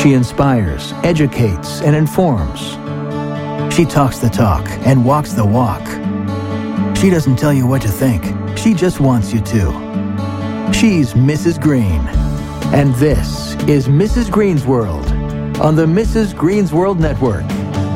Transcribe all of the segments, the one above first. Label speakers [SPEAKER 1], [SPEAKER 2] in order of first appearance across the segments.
[SPEAKER 1] She inspires, educates, and informs. She talks the talk and walks the walk. She doesn't tell you what to think. She just wants you to. She's Mrs. Green. And this is Mrs. Green's World on the Mrs. Green's World Network.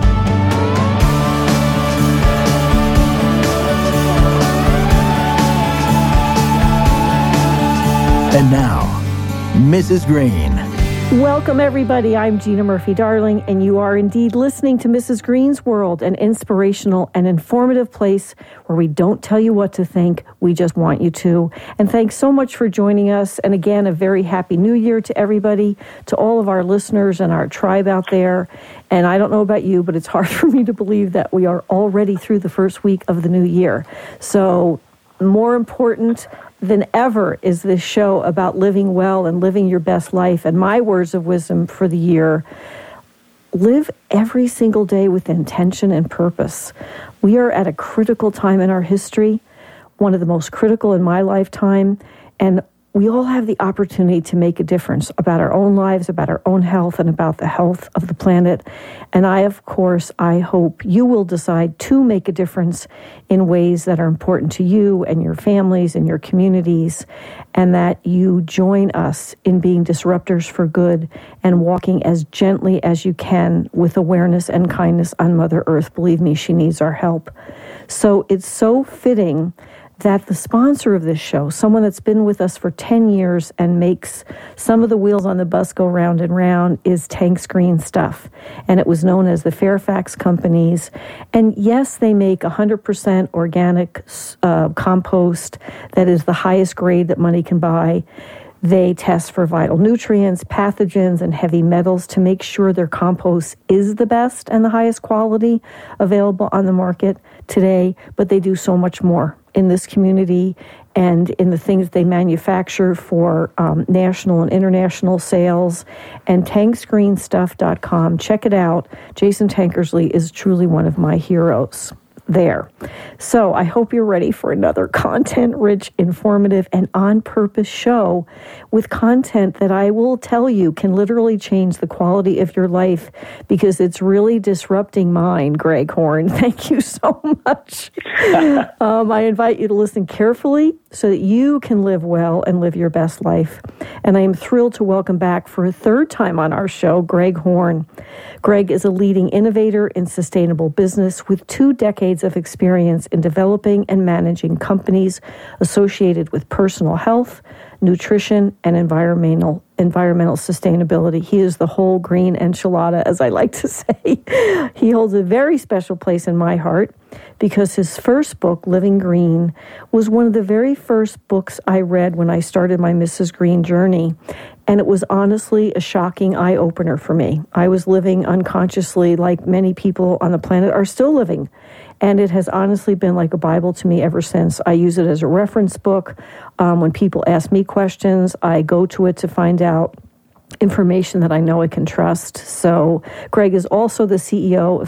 [SPEAKER 1] And now, Mrs. Green.
[SPEAKER 2] Welcome, everybody. I'm Gina Murphy-Darling, and you are indeed listening to Mrs. Green's World, an inspirational and informative place where we don't tell you what to think, we just want you to. And thanks so much for joining us. And again, a very happy new year to everybody, to all of our listeners and our tribe out there. And I don't know about you, but it's hard for me to believe that we are already through the first week of the new year. So more important than ever is this show about living well and living your best life. And my words of wisdom for the year: live every single day with intention and purpose. We are at a critical time in our history, one of the most critical in my lifetime, and we all have the opportunity to make a difference about our own lives, about our own health, and about the health of the planet. And I hope you will decide to make a difference in ways that are important to you and your families and your communities, and that you join us in being disruptors for good and walking as gently as you can with awareness and kindness on Mother Earth. Believe me, she needs our help. So it's so fitting that the sponsor of this show, someone that's been with us for 10 years and makes some of the wheels on the bus go round and round, is Tank's Green Stuff. And it was known as the Fairfax Companies. And yes, they make 100% organic compost that is the highest grade that money can buy. They test for vital nutrients, pathogens, and heavy metals to make sure their compost is the best and the highest quality available on the market today. But they do so much more in this community and in the things they manufacture for national and international sales. And tanksgreenstuff.com. Check it out. Jason Tankersley is truly one of my heroes there. So I hope you're ready for another content-rich, informative, and on-purpose show with content that I will tell you can literally change the quality of your life, because it's really disrupting mine, Greg Horn. Thank you so much. I invite you to listen carefully so that you can live well and live your best life. And I am thrilled to welcome back for a third time on our show, Greg Horn. Greg is a leading innovator in sustainable business with 2 decades of experience in developing and managing companies associated with personal health, nutrition, and environmental sustainability. He is the whole green enchilada, as I like to say. He holds a very special place in my heart because his first book, Living Green, was one of the very first books I read when I started my Mrs. Green journey. And it was honestly a shocking eye-opener for me. I was living unconsciously like many people on the planet are still living. And it has honestly been like a Bible to me ever since. I use it as a reference book. When people ask me questions, I go to it to find out information that I know I can trust. So Greg is also the CEO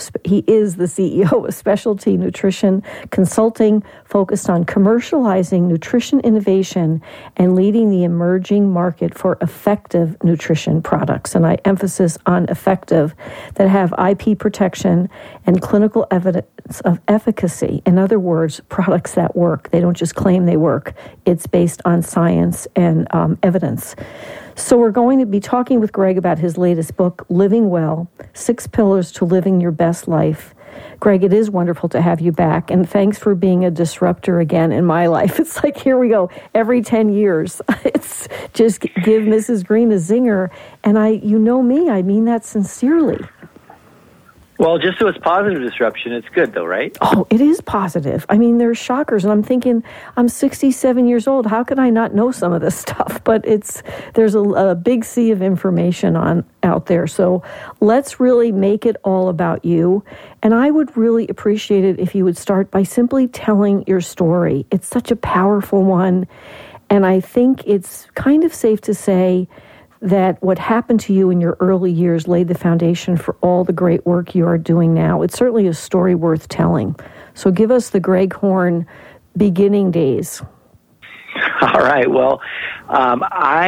[SPEAKER 2] of Specialty Nutrition Consulting, focused on commercializing nutrition innovation and leading the emerging market for effective nutrition products. And I emphasis on effective, that have IP protection and clinical evidence of efficacy. In other words, products that work. They don't just claim they work. It's based on science and evidence. So we're going to be talking with Greg about his latest book, Living Well, 6 Pillars to Living Your Best Life. Greg, it is wonderful to have you back, and thanks for being a disruptor again in my life. It's like, here we go, every 10 years. It's just give Mrs. Green a zinger, and you know me, I mean that sincerely.
[SPEAKER 3] Well, just so it's positive disruption, it's good though, right?
[SPEAKER 2] Oh, it is positive. I mean, there's shockers, and I'm thinking, I'm 67 years old. How could I not know some of this stuff? But there's a big sea of information out there. So let's really make it all about you. And I would really appreciate it if you would start by simply telling your story. It's such a powerful one. And I think it's kind of safe to say that what happened to you in your early years laid the foundation for all the great work you are doing now. It's certainly a story worth telling. So give us the Greg Horn beginning days.
[SPEAKER 3] All right. Well, I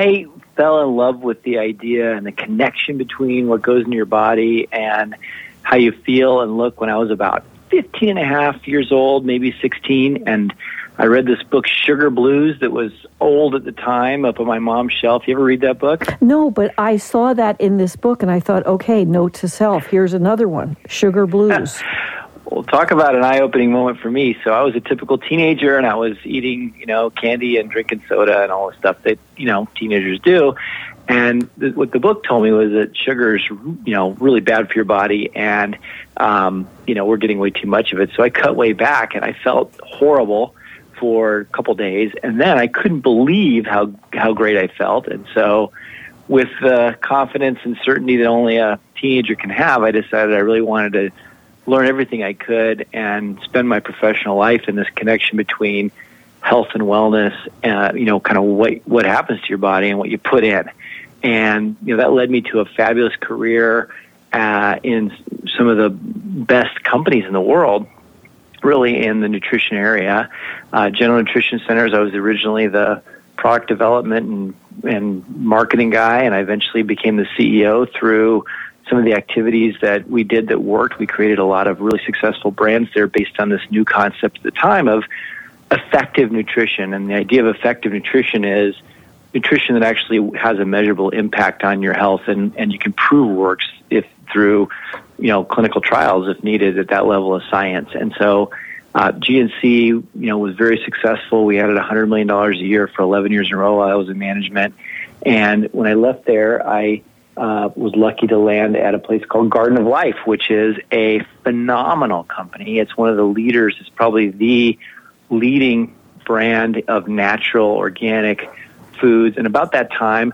[SPEAKER 3] fell in love with the idea and the connection between what goes into your body and how you feel and look when I was about 15 and a half years old, maybe 16. And I read this book, Sugar Blues, that was old at the time, up on my mom's shelf. You ever read that book?
[SPEAKER 2] No, but I saw that in this book, and I thought, okay, note to self, here's another one, Sugar Blues.
[SPEAKER 3] Well, talk about an eye-opening moment for me. So I was a typical teenager, and I was eating, candy and drinking soda and all the stuff that, teenagers do. And what the book told me was that sugar is, really bad for your body, and, we're getting way too much of it. So I cut way back, and I felt horrible for a couple days, and then I couldn't believe how great I felt. And so with the confidence and certainty that only a teenager can have, I decided I really wanted to learn everything I could and spend my professional life in this connection between health and wellness, kind of what happens to your body and what you put in. And, that led me to a fabulous career in some of the best companies in the world, really in the nutrition area. General Nutrition Centers, I was originally the product development and marketing guy, and I eventually became the CEO through some of the activities that we did that worked. We created a lot of really successful brands there based on this new concept at the time of effective nutrition. And the idea of effective nutrition is nutrition that actually has a measurable impact on your health and you can prove works if through clinical trials if needed at that level of science. And so GNC, was very successful. We added $100 million a year for 11 years in a row while I was in management. And when I left there, I was lucky to land at a place called Garden of Life, which is a phenomenal company. It's one of the leaders. It's probably the leading brand of natural, organic foods. And about that time,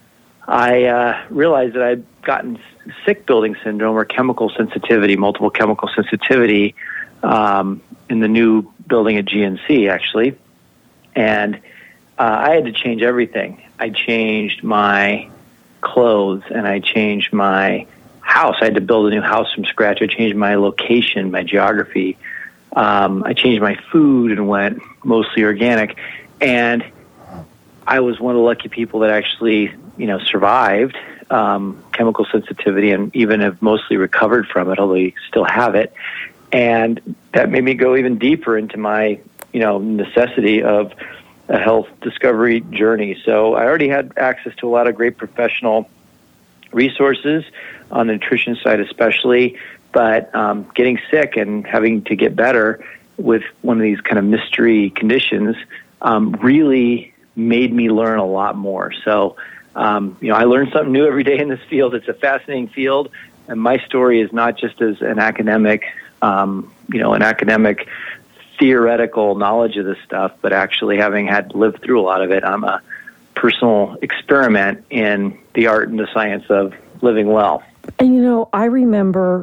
[SPEAKER 3] I realized that I'd gotten sick building syndrome or chemical sensitivity, multiple chemical sensitivity, in the new building at GNC, actually. And I had to change everything. I changed my clothes and I changed my house. I had to build a new house from scratch. I changed my location, my geography. I changed my food and went mostly organic. And I was one of the lucky people that actually, survived chemical sensitivity and even have mostly recovered from it, although you still have it. And that made me go even deeper into my, necessity of a health discovery journey. So I already had access to a lot of great professional resources on the nutrition side especially, but getting sick and having to get better with one of these kind of mystery conditions really made me learn a lot more. So, I learn something new every day in this field. It's a fascinating field, and my story is not just as an academic, theoretical knowledge of this stuff, but actually having had lived through a lot of it. I'm a personal experiment in the art and the science of living well.
[SPEAKER 2] And, I remember,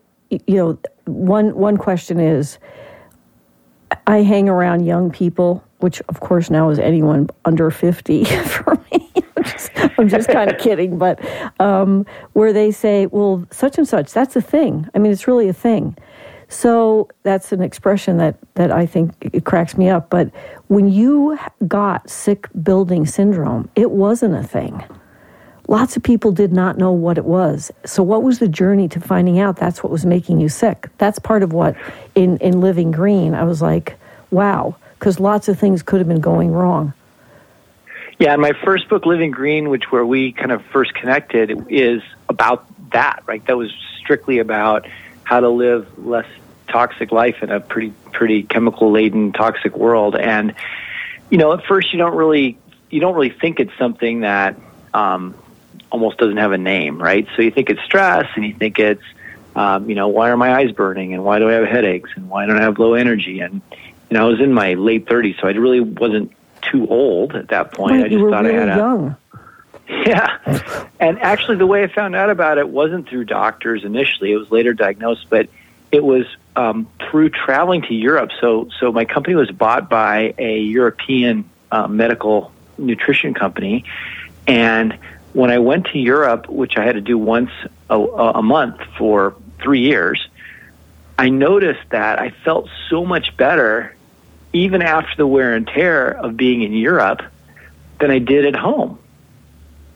[SPEAKER 2] one question is, I hang around young people, which of course now is anyone under 50 for me. I'm just kind of kidding, but where they say, well, such and such, that's a thing. I mean, it's really a thing. So that's an expression that I think it cracks me up. But when you got sick building syndrome, it wasn't a thing. Lots of people did not know what it was. So what was the journey to finding out that's what was making you sick? That's part of what, in Living Green, I was like, wow, because lots of things could have been going wrong.
[SPEAKER 3] Yeah, and my first book, Living Green, where we kind of first connected, is about that, right? That was strictly about how to live less toxic life in a pretty chemical-laden, toxic world. And, at first you don't really think it's something that almost doesn't have a name, right? So you think it's stress, and you think it's, why are my eyes burning, and why do I have headaches, and why don't I have low energy? And, I was in my late 30s, so I really wasn't too old at that point.
[SPEAKER 2] Right,
[SPEAKER 3] I just thought
[SPEAKER 2] really
[SPEAKER 3] I had
[SPEAKER 2] young.
[SPEAKER 3] Yeah. And actually the way I found out about it wasn't through doctors initially. It was later diagnosed, but it was through traveling to Europe. So my company was bought by a European medical nutrition company. And when I went to Europe, which I had to do once a month for 3 years, I noticed that I felt so much better even after the wear and tear of being in Europe than I did at home.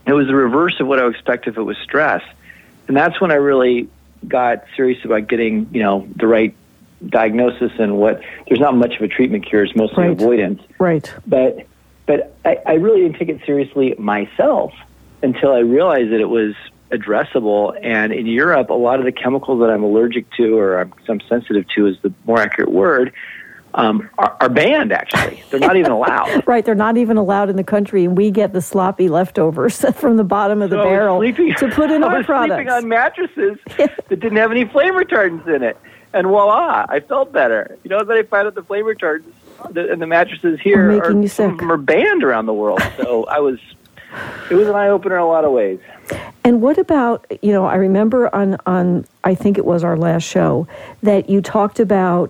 [SPEAKER 3] It was the reverse of what I would expect if it was stress. And that's when I really got serious about getting, the right diagnosis and there's not much of a treatment cure. It's mostly avoidance.
[SPEAKER 2] Right.
[SPEAKER 3] But I really didn't take it seriously myself until I realized that it was addressable. And in Europe, a lot of the chemicals that I'm allergic to or I'm sensitive to is the more accurate word, are banned, actually. They're not even allowed.
[SPEAKER 2] Right, they're not even allowed in the country, and we get the sloppy leftovers from the bottom of the barrel to put in our products.
[SPEAKER 3] I was sleeping on mattresses that didn't have any flame retardants in it. And voila, I felt better. Then I found out the flame retardants and the mattresses here some of them are banned around the world. So it was an eye-opener in a lot of ways.
[SPEAKER 2] And what about, I remember on I think it was our last show, that you talked about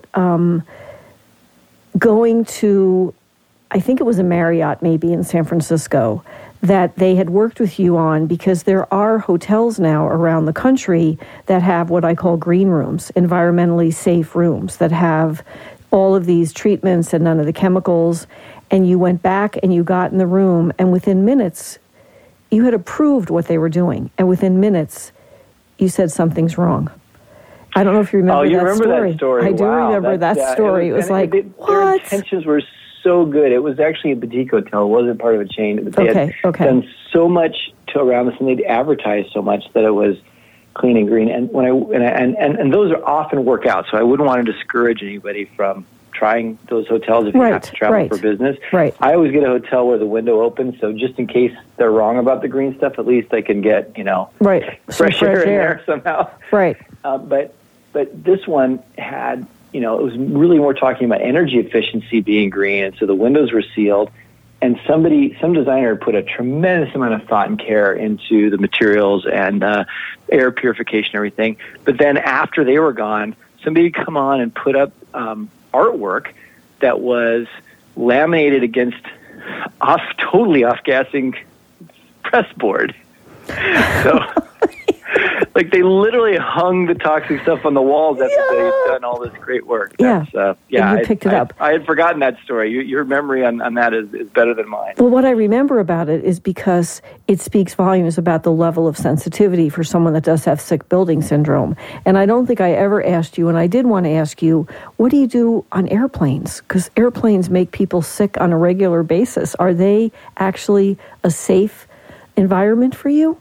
[SPEAKER 2] going to, I think it was a Marriott maybe in San Francisco, that they had worked with you on, because there are hotels now around the country that have what I call green rooms, environmentally safe rooms that have all of these treatments and none of the chemicals. And you went back and you got in the room, and within minutes, you had approved what they were doing. And within minutes, you said something's wrong. I don't know if you remember
[SPEAKER 3] that story.
[SPEAKER 2] I do remember that story. It was like, what?
[SPEAKER 3] Their intentions were so good. It was actually a boutique hotel. It wasn't part of a chain. But they had done so much around this, and they'd advertised so much that it was clean and green. And and those are often work out. So I wouldn't want to discourage anybody from trying those hotels if you have to travel for business.
[SPEAKER 2] Right.
[SPEAKER 3] I always get a hotel where the window opens, so just in case they're wrong about the green stuff, at least I can get fresh air in there somehow.
[SPEAKER 2] Right.
[SPEAKER 3] But this one had, it was really more talking about energy efficiency being green, and so the windows were sealed, and some designer put a tremendous amount of thought and care into the materials and air purification and everything. But then after they were gone, somebody would come on and put up artwork that was laminated against totally off-gassing pressboard. So... like they literally hung the toxic stuff on the walls after they'd done all this great work.
[SPEAKER 2] And you picked it up.
[SPEAKER 3] I had forgotten that story. Your memory on that is better than mine.
[SPEAKER 2] Well, what I remember about it is because it speaks volumes about the level of sensitivity for someone that does have sick building syndrome. And I don't think I ever asked you, and I did want to ask you, what do you do on airplanes? Because airplanes make people sick on a regular basis. Are they actually a safe environment for you?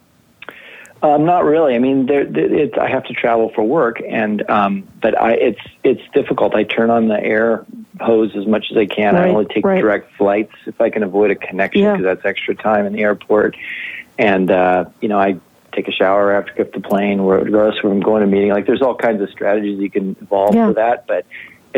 [SPEAKER 3] Not really. I mean, I have to travel for work, and but it's difficult. I turn on the air hose as much as I can. I only take direct flights if I can avoid a connection, because that's extra time in the airport. And I take a shower after I get off the plane, regardless of where I'm going to a meeting. Like, there's all kinds of strategies you can evolve for that, but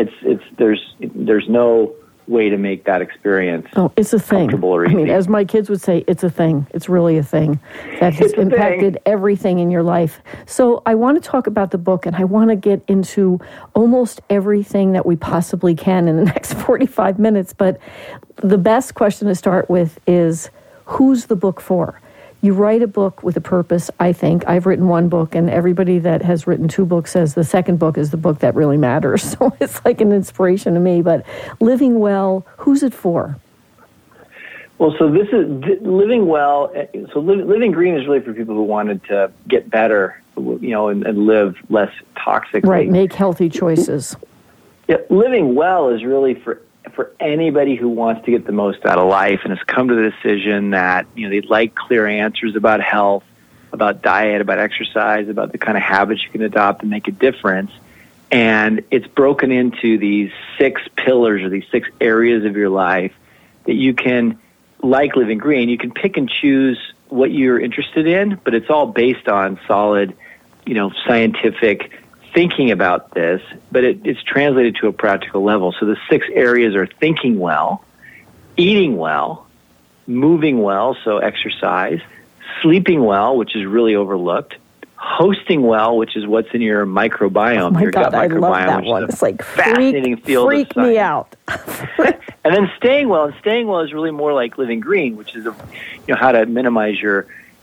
[SPEAKER 3] there's no way to make that experience
[SPEAKER 2] it's a thing.
[SPEAKER 3] Comfortable or easy.
[SPEAKER 2] I mean, as my kids would say, it's a thing. It's really a thing that has impacted everything in your life. So I want to talk about the book, and I want to get into almost everything that we possibly can in the next 45 minutes. But the best question to start with is, who's the book for? You write a book with a purpose, I think. I've written one book, and everybody that has written two books says the second book is the book that really matters. So it's like an inspiration to me. But Living Well, who's it for?
[SPEAKER 3] Well, so this is Living Well. So Living Green is really for people who wanted to get better, and live less toxically.
[SPEAKER 2] Right, make healthy choices.
[SPEAKER 3] Yeah, Living Well is really for anybody who wants to get the most out of life and has come to the decision that, they'd like clear answers about health, about diet, about exercise, about the kind of habits you can adopt and make a difference. And it's broken into these 6 pillars or these 6 areas of your life that you can, like Living Green, you can pick and choose what you're interested in, but it's all based on solid, scientific thinking about this, but it's translated to a practical level. So the 6 areas are thinking well, eating well, moving well, so exercise, sleeping well, which is really overlooked, hosting well, which is what's in your microbiome.
[SPEAKER 2] Oh my
[SPEAKER 3] your
[SPEAKER 2] God,
[SPEAKER 3] gut microbiome,
[SPEAKER 2] I love that one. It's like
[SPEAKER 3] fascinating field
[SPEAKER 2] freak
[SPEAKER 3] of science.
[SPEAKER 2] Me out.
[SPEAKER 3] And then staying well, is really more like Living Green, which is how to minimize your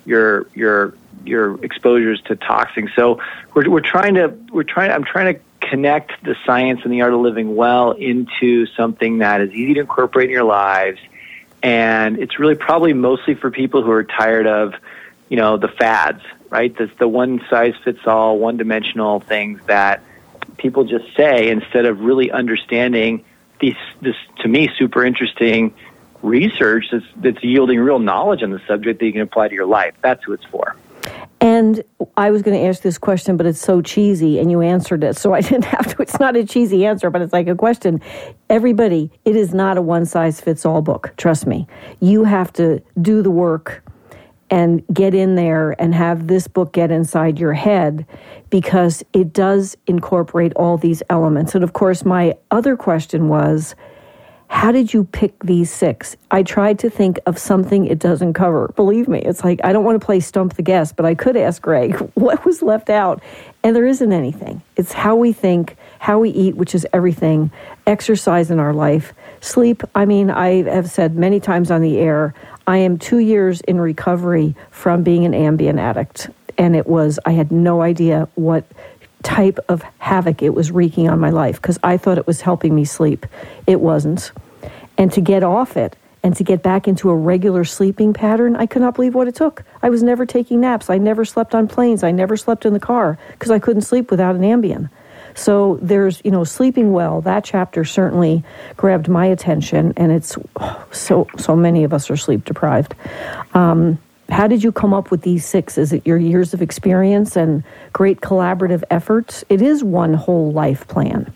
[SPEAKER 3] exposures to toxins. So I'm trying to connect the science and the art of living well into something that is easy to incorporate in your lives And it's really probably mostly for people who are tired of, the fads, right? That's the one-size-fits-all, one-dimensional things that people just say instead of really understanding this, to me, super interesting research that's yielding real knowledge on the subject that you can apply to your life. That's who it's for.
[SPEAKER 2] And I was going to ask this question, but it's so cheesy, and you answered it, so I didn't have to. It's not a cheesy answer, but it's like a question. Everybody, it is not a one-size-fits-all book. Trust me. You have to do the work and get in there and have this book get inside your head, because it does incorporate all these elements. And, of course, my other question was, how did you pick these 6? I tried to think of something it doesn't cover. Believe me, it's like I don't want to play Stump the Guest, but I could ask Greg what was left out. And there isn't anything. It's how we think, how we eat, which is everything, exercise in our life, sleep. I mean, I have said many times on the air, I am 2 years in recovery from being an Ambien addict. And I had no idea what type of havoc it was wreaking on my life, because I thought it was helping me sleep. It wasn't. And to get off it and to get back into a regular sleeping pattern, I could not believe what it took. I was never taking naps. I never slept on planes. I never slept in the car because I couldn't sleep without an Ambien. So there's, sleeping well. That chapter certainly grabbed my attention, and it's so many of us are sleep deprived. How did you come up with these 6? Is it your years of experience and great collaborative efforts? It is one whole life plan.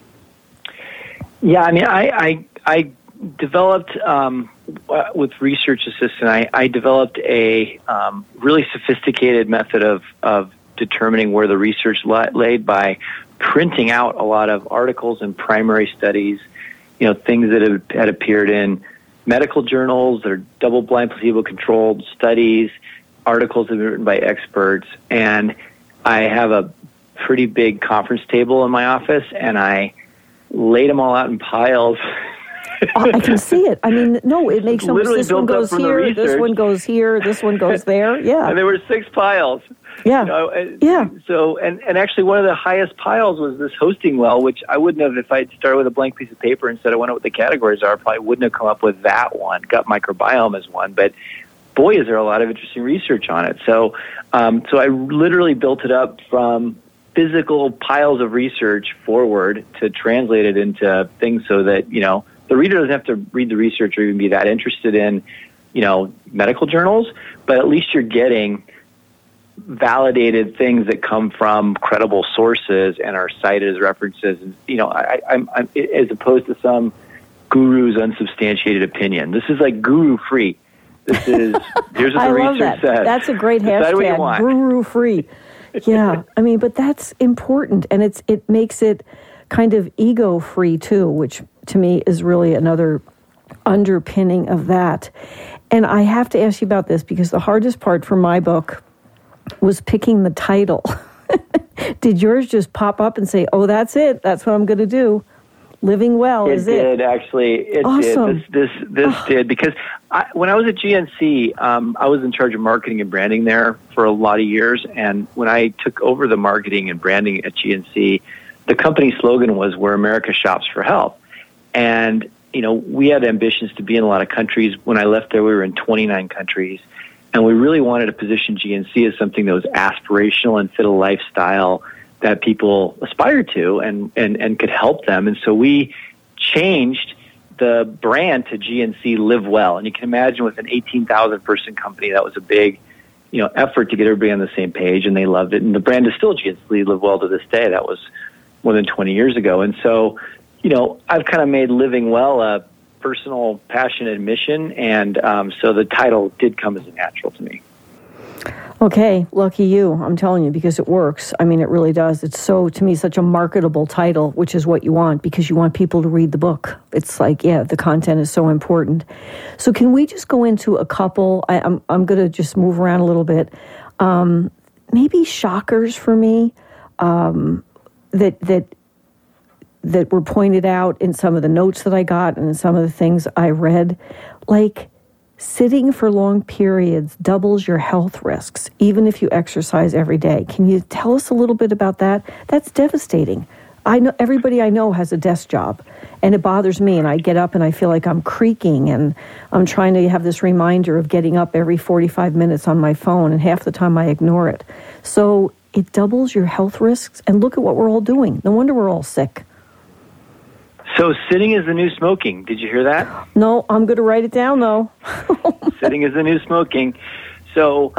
[SPEAKER 3] Yeah, I mean, I developed, with Research Assistant, I developed a really sophisticated method of determining where the research laid by printing out a lot of articles and primary studies, things that had appeared in medical journals, that are double-blind, placebo-controlled studies, articles that have been written by experts. And I have a pretty big conference table in my office, and I laid them all out in piles.
[SPEAKER 2] I can see it. I mean, no, it makes sense. This one goes here, this one goes here, this one goes there. Yeah.
[SPEAKER 3] And there were 6 piles.
[SPEAKER 2] Yeah. Yeah.
[SPEAKER 3] So, and actually one of the highest piles was this hosting well, which I wouldn't have, if I'd started with a blank piece of paper and said I wonder what the categories are, probably wouldn't have come up with that one. Gut microbiome is one, but boy, is there a lot of interesting research on it. So I literally built it up from physical piles of research forward to translate it into things so that, the reader doesn't have to read the research or even be that interested in, medical journals, but at least you're getting validated things that come from credible sources and are cited as references. And, I'm as opposed to some guru's unsubstantiated opinion. This is like guru free. This is, here's what the research says.
[SPEAKER 2] That's a great hashtag, guru free. Yeah. I mean, but that's important. And it makes it kind of ego free too, which to me is really another underpinning of that. And I have to ask you about this because the hardest part for my book was picking the title. Did yours just pop up and say, oh, that's it, that's what I'm going to do? Living Well, is it?
[SPEAKER 3] It did, actually. It
[SPEAKER 2] awesome.
[SPEAKER 3] did. This did, because when I was at GNC, I was in charge of marketing and branding there for a lot of years, and when I took over the marketing and branding at GNC, the company slogan was, where America shops for health. And, we had ambitions to be in a lot of countries. When I left there, we were in 29 countries. And we really wanted to position GNC as something that was aspirational and fit a lifestyle that people aspired to and could help them. And so we changed the brand to GNC Live Well. And you can imagine with an 18,000 person company, that was a big, effort to get everybody on the same page, and they loved it. And the brand is still GNC Live Well to this day. That was more than 20 years ago. And so, I've kind of made living well a personal passion and mission, and so the title did come as a natural to me.
[SPEAKER 2] Okay, lucky you, I'm telling you, because it works. I mean, it really does. It's to me, such a marketable title, which is what you want, because you want people to read the book. It's like, the content is so important. So can we just go into a couple, I'm going to just move around a little bit, maybe shockers for me, that were pointed out in some of the notes that I got and in some of the things I read, like sitting for long periods doubles your health risks, even if you exercise every day. Can you tell us a little bit about that? That's devastating. I know everybody I know has a desk job, and it bothers me, and I get up and I feel like I'm creaking, and I'm trying to have this reminder of getting up every 45 minutes on my phone, and half the time I ignore it. So it doubles your health risks, and look at what we're all doing. No wonder we're all sick.
[SPEAKER 3] So sitting is the new smoking. Did you hear that?
[SPEAKER 2] No, I'm going to write it down, though.
[SPEAKER 3] Sitting is the new smoking. So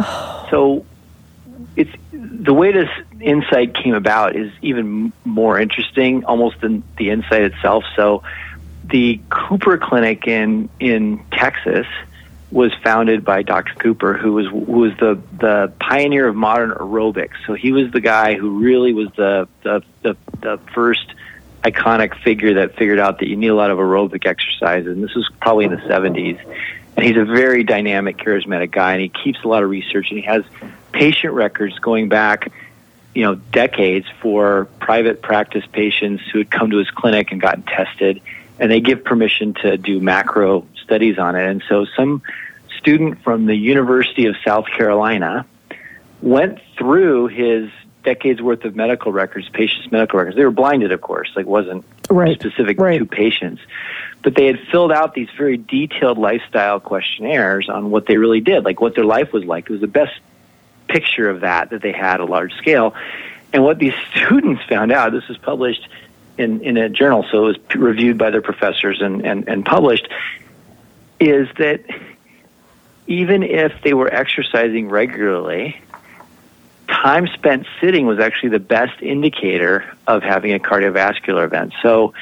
[SPEAKER 3] it's the way this insight came about is even more interesting, almost than the insight itself. So the Cooper Clinic in Texas was founded by Dr. Cooper, who was the pioneer of modern aerobics. So he was the guy who really was the first iconic figure that figured out that you need a lot of aerobic exercise, and this was probably in the 70s. And he's a very dynamic, charismatic guy, and he keeps a lot of research, and he has patient records going back, decades for private practice patients who had come to his clinic and gotten tested, and they give permission to do macro studies on it. And so some student from the University of South Carolina went through his decades worth of medical records, patients' medical records. They were blinded, of course, like wasn't specific to patients. But they had filled out these very detailed lifestyle questionnaires on what they really did, like what their life was like. It was the best picture of that they had at a large scale. And what these students found out, this was published in a journal, so it was reviewed by their professors and published, is that even if they were exercising regularly, time spent sitting was actually the best indicator of having a cardiovascular event. So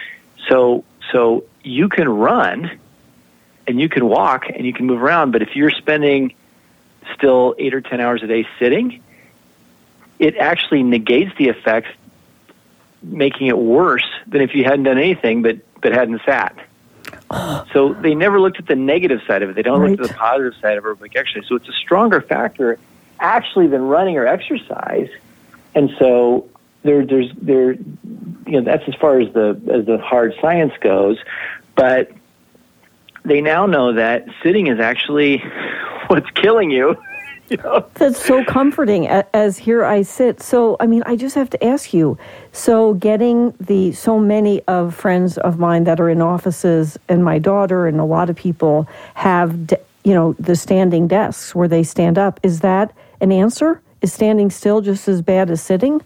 [SPEAKER 3] you can run and you can walk and you can move around, but if you're spending still 8 or 10 hours a day sitting, it actually negates the effects, making it worse than if you hadn't done anything but hadn't sat. So they never looked at the negative side of it. They don't look at the positive side of aerobic exercise. So it's a stronger factor actually than running or exercise. And so there's that's as far as the hard science goes. But they now know that sitting is actually what's killing you.
[SPEAKER 2] That's so comforting as here I sit. So, I just have to ask you, so getting so many of friends of mine that are in offices, and my daughter and a lot of people have, the standing desks where they stand up. Is that an answer? Is standing still just as bad as sitting?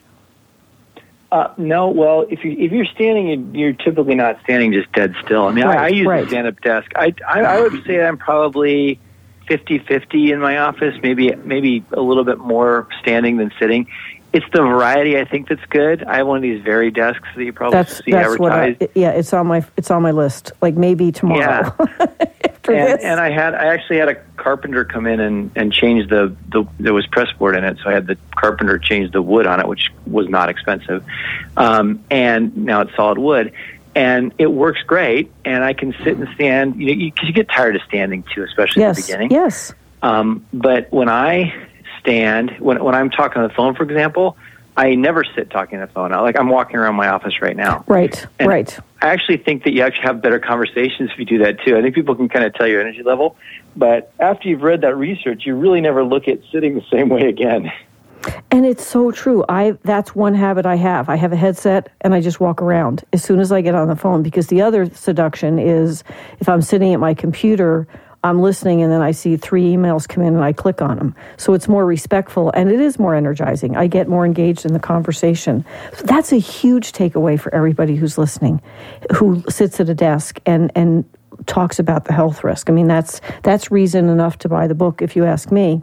[SPEAKER 3] No. Well, if you're standing, you're typically not standing just dead still. I use a stand-up desk. I would say I'm probably 50-50 in my office, maybe a little bit more standing than sitting. It's the variety, I think, that's good. I have one of these very desks that you probably see advertised.
[SPEAKER 2] It's on my list. Like maybe tomorrow.
[SPEAKER 3] Yeah. and I actually had a carpenter come in and change there was pressboard in it, so I had the carpenter change the wood on it, which was not expensive. And now it's solid wood. And it works great, and I can sit and stand, because you get tired of standing too, especially at the beginning.
[SPEAKER 2] Yes.
[SPEAKER 3] But when I stand, when I'm talking on the phone, for example, I never sit talking on the phone. I'm walking around my office right now.
[SPEAKER 2] Right. I
[SPEAKER 3] actually think that you actually have better conversations if you do that too. I think people can kind of tell your energy level, but after you've read that research, you really never look at sitting the same way again.
[SPEAKER 2] And it's so true. That's one habit I have. I have a headset and I just walk around as soon as I get on the phone, because the other seduction is if I'm sitting at my computer, I'm listening and then I see 3 emails come in and I click on them. So it's more respectful and it is more energizing. I get more engaged in the conversation. So that's a huge takeaway for everybody who's listening, who sits at a desk and talks about the health risk. That's reason enough to buy the book, if you ask me.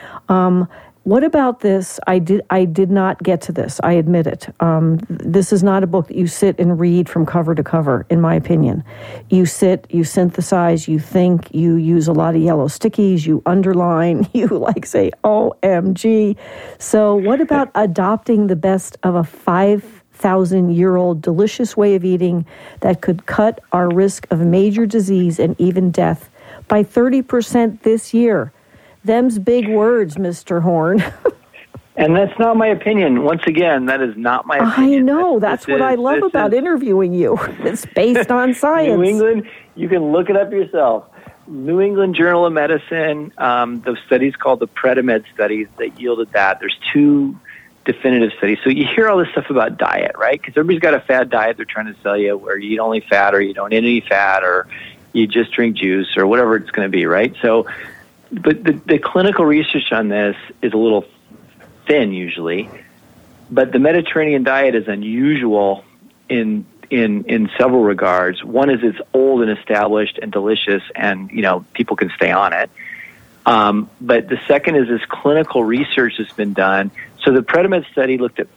[SPEAKER 2] What about this? I did not get to this. I admit it. This is not a book that you sit and read from cover to cover, in my opinion. You sit, you synthesize, you think, you use a lot of yellow stickies, you underline, you say, OMG. So what about adopting the best of a 5,000-year-old delicious way of eating that could cut our risk of major disease and even death by 30% this year? Them's big words, Mr. Horn.
[SPEAKER 3] And that's not my opinion. Once again, that is not my opinion.
[SPEAKER 2] I know. That's what I love about interviewing you. It's based on science.
[SPEAKER 3] New England, you can look it up yourself. New England Journal of Medicine, the studies called the Predimed studies that yielded that. There's two definitive studies. So you hear all this stuff about diet, right? Because everybody's got a fad diet they're trying to sell you, where you eat only fat, or you don't eat any fat, or you just drink juice, or whatever it's going to be, right? So, but the clinical research on this is a little thin usually, but the Mediterranean diet is unusual in several regards. One is it's old and established and delicious, and people can stay on it. But the second is this clinical research that's been done. So the Predimed study looked at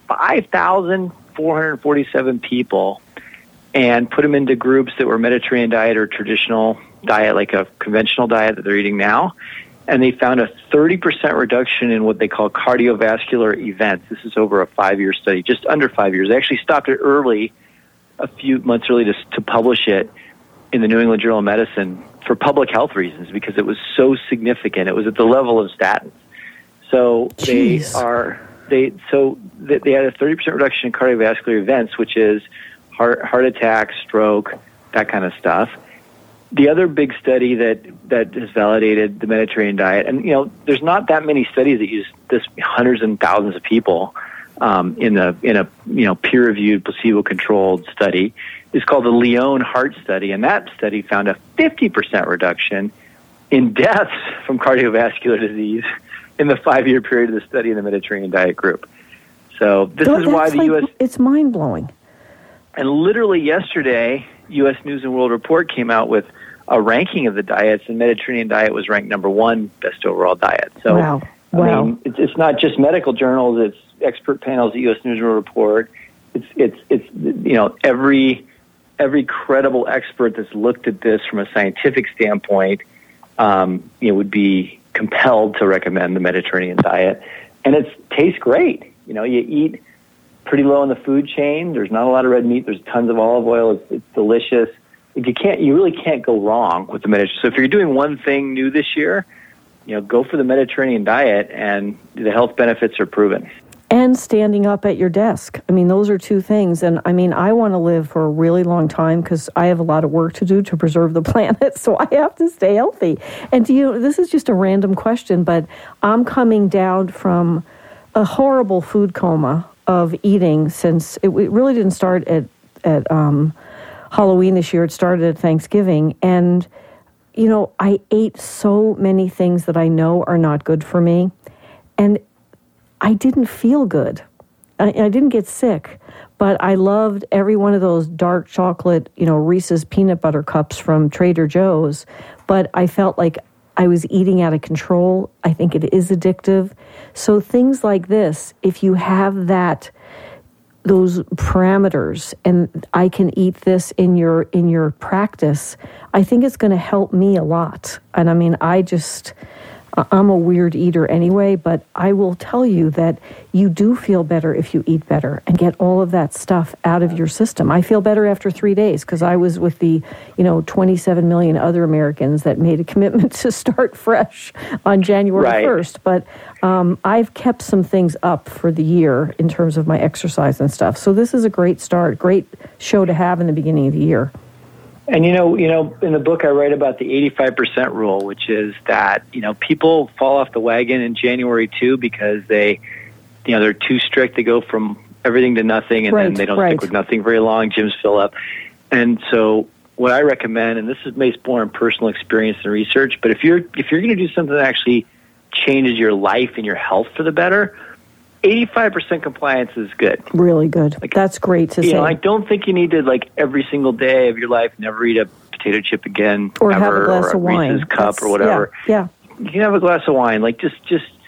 [SPEAKER 3] 5,447 people and put them into groups that were Mediterranean diet or traditional diet, like a conventional diet that they're eating now. And they found a 30% reduction in what they call cardiovascular events. This is over a 5-year study, just under 5 years. They actually stopped it early, a few months early, to publish it in the New England Journal of Medicine for public health reasons, because it was so significant. It was at the level of statins. So they had a 30% reduction in cardiovascular events, which is heart attack, stroke, that kind of stuff. The other big study that has validated the Mediterranean diet, and there's not that many studies that use this, hundreds and thousands of people in a peer-reviewed, placebo-controlled study, is called the Lyon Heart Study, and that study found a 50% reduction in deaths from cardiovascular disease in the 5-year period of the study in the Mediterranean diet group. So this is why the U.S.
[SPEAKER 2] It's mind-blowing.
[SPEAKER 3] And literally yesterday, U.S. News and World Report came out with a ranking of the diets, and Mediterranean diet was ranked number 1 best overall diet. So,
[SPEAKER 2] wow.
[SPEAKER 3] I mean, it's not just medical journals; it's expert panels at U.S. News and World Report. It's every credible expert that's looked at this from a scientific standpoint, would be compelled to recommend the Mediterranean diet, and it tastes great. You eat pretty low in the food chain. There's not a lot of red meat. There's tons of olive oil. It's delicious. You really can't go wrong with the Mediterranean. So if you're doing one thing new this year, go for the Mediterranean diet, and the health benefits are proven.
[SPEAKER 2] And standing up at your desk. I mean, those are two things. And I mean, I want to live for a really long time because I have a lot of work to do to preserve the planet, so I have to stay healthy. And this is just a random question, but I'm coming down from a horrible food coma of eating since it really didn't start at Halloween this year. It started at Thanksgiving. And, I ate so many things that I know are not good for me. And I didn't feel good. I didn't get sick, but I loved every one of those dark chocolate, Reese's peanut butter cups from Trader Joe's. But I felt like I was eating out of control. I think it is addictive. So things like this, if you have those parameters, and I can eat this in your practice, I think it's going to help me a lot. And I mean, I'm a weird eater anyway, but I will tell you that you do feel better if you eat better and get all of that stuff out of your system. I feel better after 3 days because I was with the 27 million other Americans that made a commitment to start fresh on January 1st. But I've kept some things up for the year in terms of my exercise and stuff. So this is a great start, great show to have in the beginning of the year.
[SPEAKER 3] And in the book I write about the 85% rule, which is that people fall off the wagon in January too because they're too strict. They go from everything to nothing, and then they don't stick with nothing very long. Gyms fill up, and so what I recommend, and this is based more on personal experience and research, but if you're going to do something that actually changes your life and your health for the better, 85% compliance is good.
[SPEAKER 2] Really good. That's great to say.
[SPEAKER 3] I don't think you need to, every single day of your life, never eat a potato chip again,
[SPEAKER 2] or
[SPEAKER 3] ever,
[SPEAKER 2] have a glass of wine.
[SPEAKER 3] Reese's cup or whatever.
[SPEAKER 2] Yeah.
[SPEAKER 3] You can have a glass of wine. Just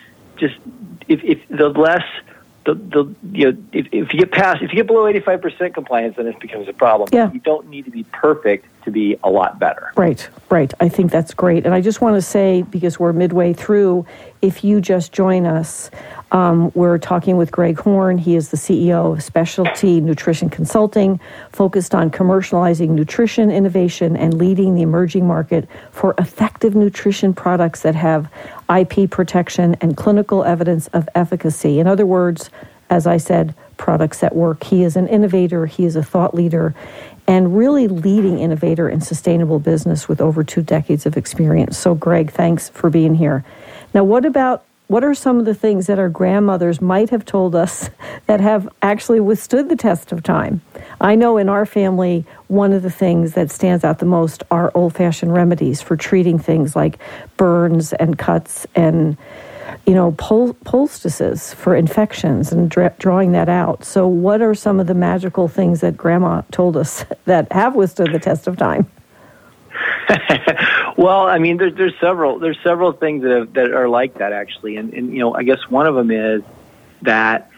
[SPEAKER 3] if the less, if you get below 85% compliance, then it becomes a problem.
[SPEAKER 2] Yeah.
[SPEAKER 3] You don't need to be perfect to be a lot better.
[SPEAKER 2] Right. I think that's great. And I just want to say, because we're midway through, if you just join us, we're talking with Greg Horn. He is the CEO of Specialty Nutrition Consulting, focused on commercializing nutrition innovation and leading the emerging market for effective nutrition products that have IP protection and clinical evidence of efficacy. In other words, as I said, products that work. He is an innovator. He is a thought leader and really leading innovator in sustainable business with over 2 decades of experience. So, Greg, thanks for being here. Now, what about what are some of the things that our grandmothers might have told us that have actually withstood the test of time? I know in our family, one of the things that stands out the most are old-fashioned remedies for treating things like burns and cuts and, poultices for infections and drawing that out. So what are some of the magical things that Grandma told us that have withstood the test of time?
[SPEAKER 3] Well, I mean, there's several things that are like that actually, and I guess one of them is that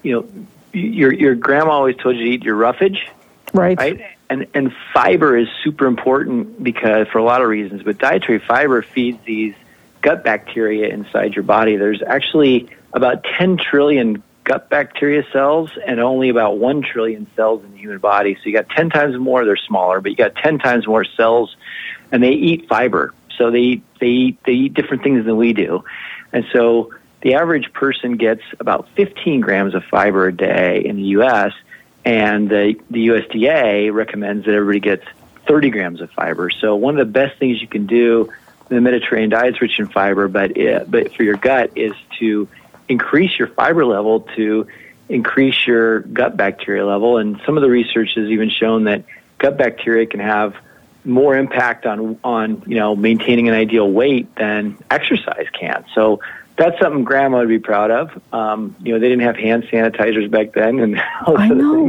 [SPEAKER 3] your grandma always told you to eat your roughage, right? And fiber is super important because for a lot of reasons, but dietary fiber feeds these gut bacteria inside your body. There's actually about 10 trillion gut bacteria cells and only about 1 trillion cells in the human body. So you got 10 times more. They're smaller, but you got 10 times more cells. And they eat fiber, so they eat different things than we do, and so the average person gets about 15 grams of fiber a day in the U.S., and the USDA recommends that everybody gets 30 grams of fiber. So one of the best things you can do, the Mediterranean diet's rich in fiber, but for your gut is to increase your fiber level to increase your gut bacteria level, and some of the research has even shown that gut bacteria can have more impact on maintaining an ideal weight than exercise can. So that's something Grandma would be proud of. They didn't have hand sanitizers back then, and
[SPEAKER 2] I know.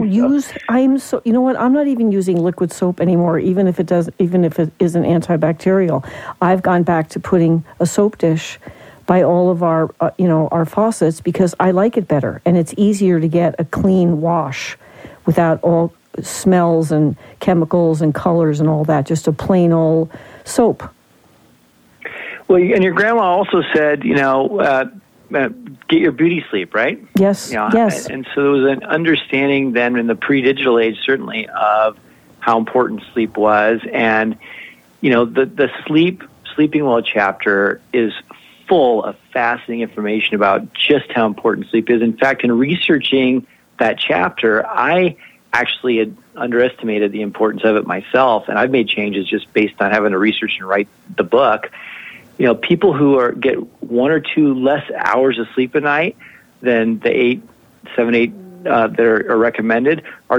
[SPEAKER 2] I'm not even using liquid soap anymore, even if it isn't antibacterial. I've gone back to putting a soap dish by all of our our faucets because I like it better, and it's easier to get a clean wash without all smells and chemicals and colors and all that, just a plain old soap.
[SPEAKER 3] Well, and your grandma also said, get your beauty sleep, right?
[SPEAKER 2] Yes, yes.
[SPEAKER 3] And so there was an understanding then in the pre-digital age, certainly, of how important sleep was. And, the Sleeping Well chapter is full of fascinating information about just how important sleep is. In fact, in researching that chapter, I actually had underestimated the importance of it myself, and I've made changes just based on having to research and write the book. People who get 1 or 2 less hours of sleep a night than the 7, 8 that are recommended are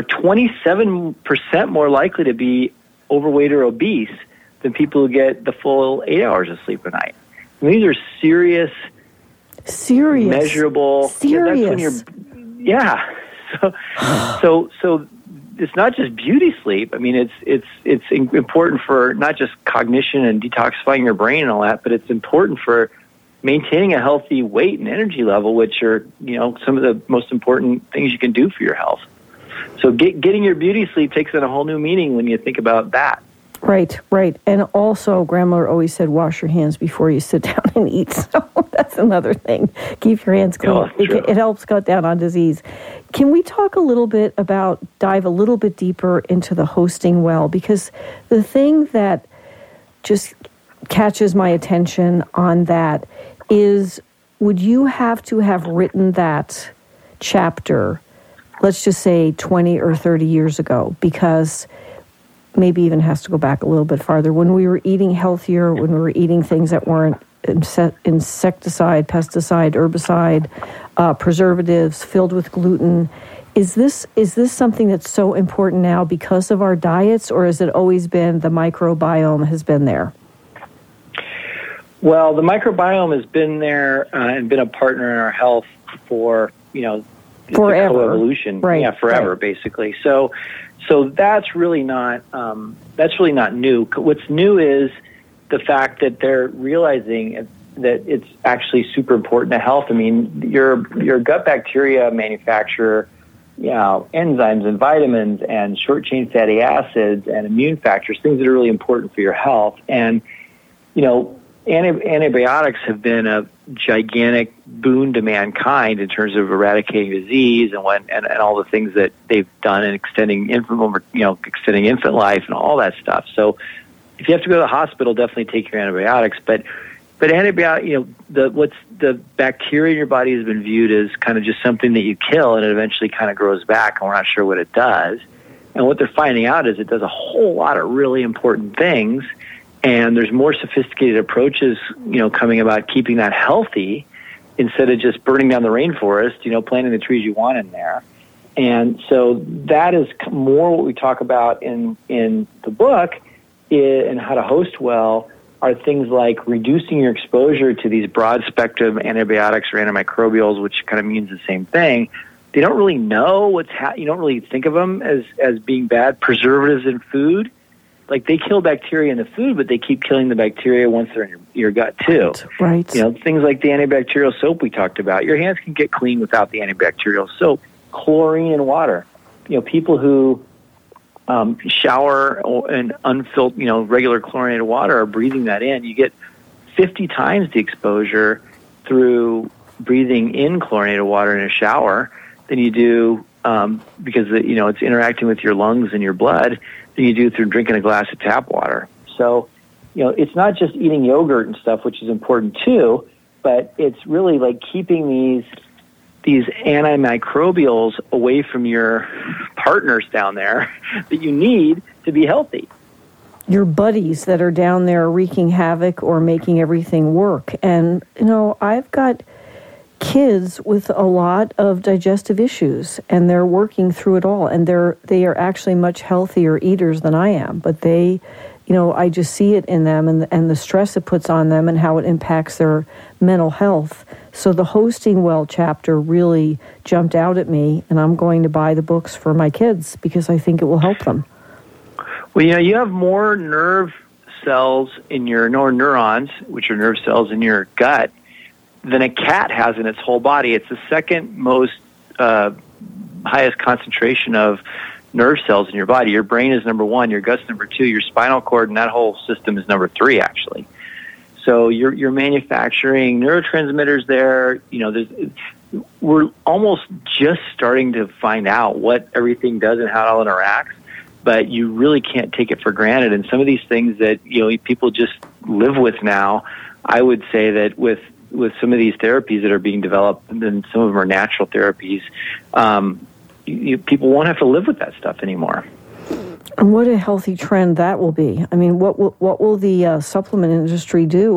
[SPEAKER 3] 27% more likely to be overweight or obese than people who get the full 8 hours of sleep a night. And these are serious, measurable.
[SPEAKER 2] Serious.
[SPEAKER 3] So it's not just beauty sleep. I mean, it's important for not just cognition and detoxifying your brain and all that, but it's important for maintaining a healthy weight and energy level, which are some of the most important things you can do for your health. So getting your beauty sleep takes on a whole new meaning when you think about that.
[SPEAKER 2] Right. And also, Grandma always said, wash your hands before you sit down and eat. So that's another thing. Keep your hands clean. It helps cut down on disease. Can we talk dive a little bit deeper into the hosting well? Because the thing that just catches my attention on that is, would you have to have written that chapter, let's just say 20 or 30 years ago? Because maybe even has to go back a little bit farther. When we were eating healthier, when we were eating things that weren't insecticide, pesticide, herbicide, preservatives, filled with gluten, is this something that's so important now because of our diets, or has it always been the microbiome has been there?
[SPEAKER 3] Well, the microbiome has been there and been a partner in our health for
[SPEAKER 2] forever.
[SPEAKER 3] Coevolution, forever, basically. So that's really not new. What's new is the fact that they're realizing that it's actually super important to health. I mean, your gut bacteria manufacture enzymes and vitamins and short chain fatty acids and immune factors, things that are really important for your health. And antibiotics have been a gigantic boon to mankind in terms of eradicating disease and all the things that they've done in extending infant life and all that stuff. So if you have to go to the hospital, definitely take your antibiotics. But antibiotic, the bacteria in your body has been viewed as kind of just something that you kill and it eventually kind of grows back, and we're not sure what it does. And what they're finding out is it does a whole lot of really important things. And there's more sophisticated approaches, coming about keeping that healthy. instead of just burning down the rainforest, planting the trees you want in there. And so that is more what we talk about in the book, and how to host well are things like reducing your exposure to these broad spectrum antibiotics or antimicrobials, which kind of means the same thing. They don't really know you don't really think of them as being bad. Preservatives in food, like they kill bacteria in the food, but they keep killing the bacteria once they're in your gut too.
[SPEAKER 2] Right.
[SPEAKER 3] Things like the antibacterial soap we talked about. Your hands can get clean without the antibacterial soap. Chlorine in water. People who shower in unfiltered, regular chlorinated water are breathing that in. You get 50 times the exposure through breathing in chlorinated water in a shower than you do because it's interacting with your lungs and your blood than you do through drinking a glass of tap water. So, it's not just eating yogurt and stuff, which is important too, but it's really like keeping these antimicrobials away from your partners down there that you need to be healthy.
[SPEAKER 2] Your buddies that are down there wreaking havoc or making everything work. And, I've got kids with a lot of digestive issues, and they're working through it all. And they are actually much healthier eaters than I am. But they, I just see it in them and the stress it puts on them and how it impacts their mental health. So the Hosting Well chapter really jumped out at me, and I'm going to buy the books for my kids because I think it will help them.
[SPEAKER 3] Well, you have more nerve cells in your neurons, which are nerve cells in your gut, than a cat has in its whole body. It's the second most highest concentration of nerve cells in your body. Your brain is number 1, your gut's number 2, your spinal cord and that whole system is number 3, actually. So you're manufacturing neurotransmitters there. We're almost just starting to find out what everything does and how it all interacts, but you really can't take it for granted. And some of these things that people just live with now, I would say that with some of these therapies that are being developed, and then some of them are natural therapies, people won't have to live with that stuff anymore.
[SPEAKER 2] And what a healthy trend that will be. I mean, what will the supplement industry do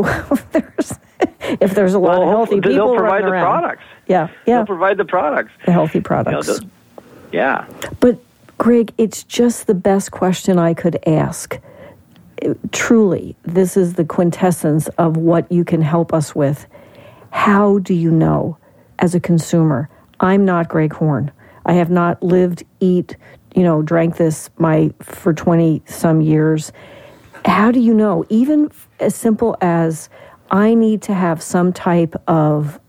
[SPEAKER 2] if there's a lot of healthy people
[SPEAKER 3] they'll provide
[SPEAKER 2] running
[SPEAKER 3] the
[SPEAKER 2] around?
[SPEAKER 3] Products.
[SPEAKER 2] Yeah.
[SPEAKER 3] They'll provide the products.
[SPEAKER 2] The healthy products.
[SPEAKER 3] Yeah.
[SPEAKER 2] But, Greg, it's just the best question I could ask. Truly, this is the quintessence of what you can help us with. How do you know, as a consumer? I'm not Greg Horn. I have not lived, drank this for 20-some years. How do you know? Even as simple as I need to have some type of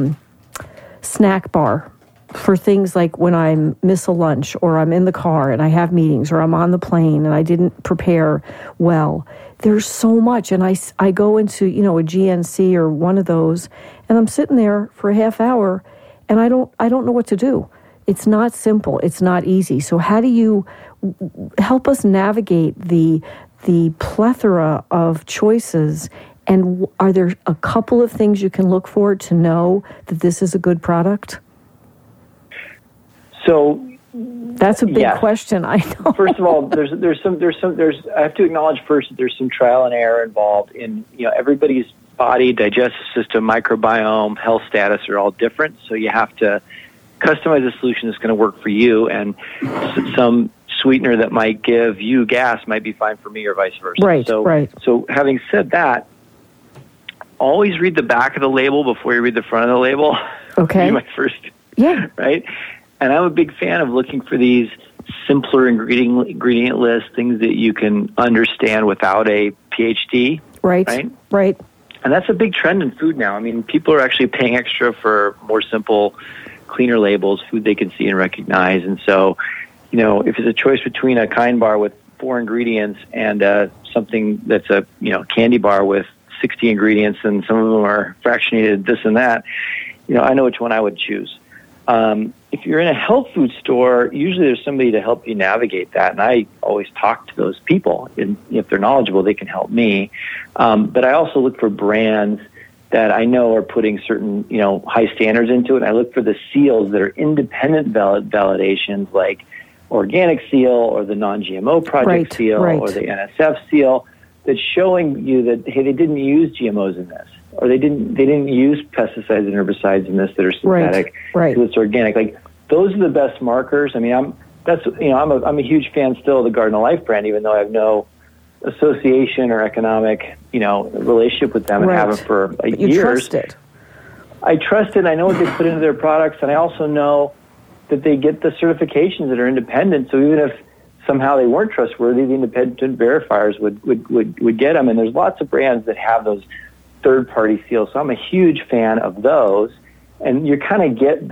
[SPEAKER 2] snack bar for things like when I miss a lunch or I'm in the car and I have meetings or I'm on the plane and I didn't prepare well. There's so much. And I go into, a GNC or one of those and I'm sitting there for a half hour and I don't know what to do. It's not simple. It's not easy. So how do you help us navigate the plethora of choices? And are there a couple of things you can look for to know that this is a good product?
[SPEAKER 3] So
[SPEAKER 2] that's a big question. I know.
[SPEAKER 3] First of all, there's I have to acknowledge first that there's some trial and error involved in, everybody's body, digestive system, microbiome, health status are all different. So you have to customize a solution that's going to work for you, and some sweetener that might give you gas might be fine for me, or vice versa.
[SPEAKER 2] Right.
[SPEAKER 3] So having said that, always read the back of the label before you read the front of the label.
[SPEAKER 2] Okay.
[SPEAKER 3] My first.
[SPEAKER 2] Yeah.
[SPEAKER 3] Right. And I'm a big fan of looking for these simpler ingredient lists, things that you can understand without a PhD.
[SPEAKER 2] Right.
[SPEAKER 3] And that's a big trend in food now. I mean, people are actually paying extra for more simple, cleaner labels, food they can see and recognize. And so, if it's a choice between a Kind bar with 4 ingredients and something that's a, candy bar with 60 ingredients and some of them are fractionated this and that, I know which one I would choose. If you're in a health food store, usually there's somebody to help you navigate that. And I always talk to those people. And if they're knowledgeable, they can help me. But I also look for brands that I know are putting certain, high standards into it. And I look for the seals that are independent validations, like Organic Seal or the Non-GMO Project Seal or the NSF Seal, that's showing you that, hey, they didn't use GMOs in this. or they didn't use pesticides and herbicides in this that are synthetic.
[SPEAKER 2] Right.
[SPEAKER 3] So it's organic. Like those are the best markers. I mean, I'm a huge fan still of the Garden of Life brand, even though I have no association or economic, relationship with them and haven't for years.
[SPEAKER 2] You trust it.
[SPEAKER 3] I trust it. I know what they put into their products, and I also know that they get the certifications that are independent. So even if somehow they weren't trustworthy, the independent verifiers would get them. And there's lots of brands that have those third-party seals. So I'm a huge fan of those. And you kind of get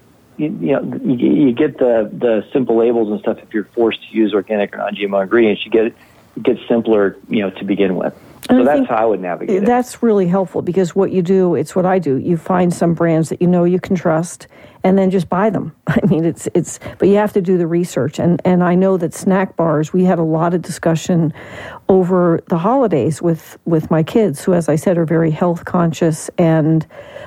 [SPEAKER 3] you get the simple labels and stuff if you're forced to use organic or non-GMO ingredients. It gets simpler, to begin with. So that's how I would navigate it.
[SPEAKER 2] That's really helpful because what you do, it's what I do. You find some brands that you can trust and then just buy them. I mean, but you have to do the research. And I know that snack bars, we had a lot of discussion over the holidays with my kids who, as I said, are very health conscious. And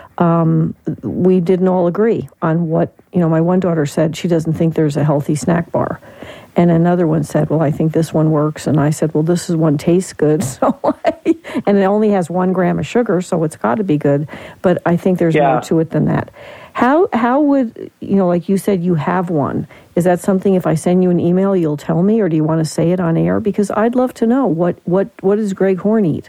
[SPEAKER 2] we didn't all agree on what, my one daughter said she doesn't think there's a healthy snack bar. And another one said, well, I think this one works. And I said, well, this one tastes good. So, and it only has 1 gram of sugar, so it's got to be good. But I think there's more to it than that. How would, like you said, you have one. Is that something if I send you an email, you'll tell me, or do you want to say it on air? Because I'd love to know what does Greg Horn eat?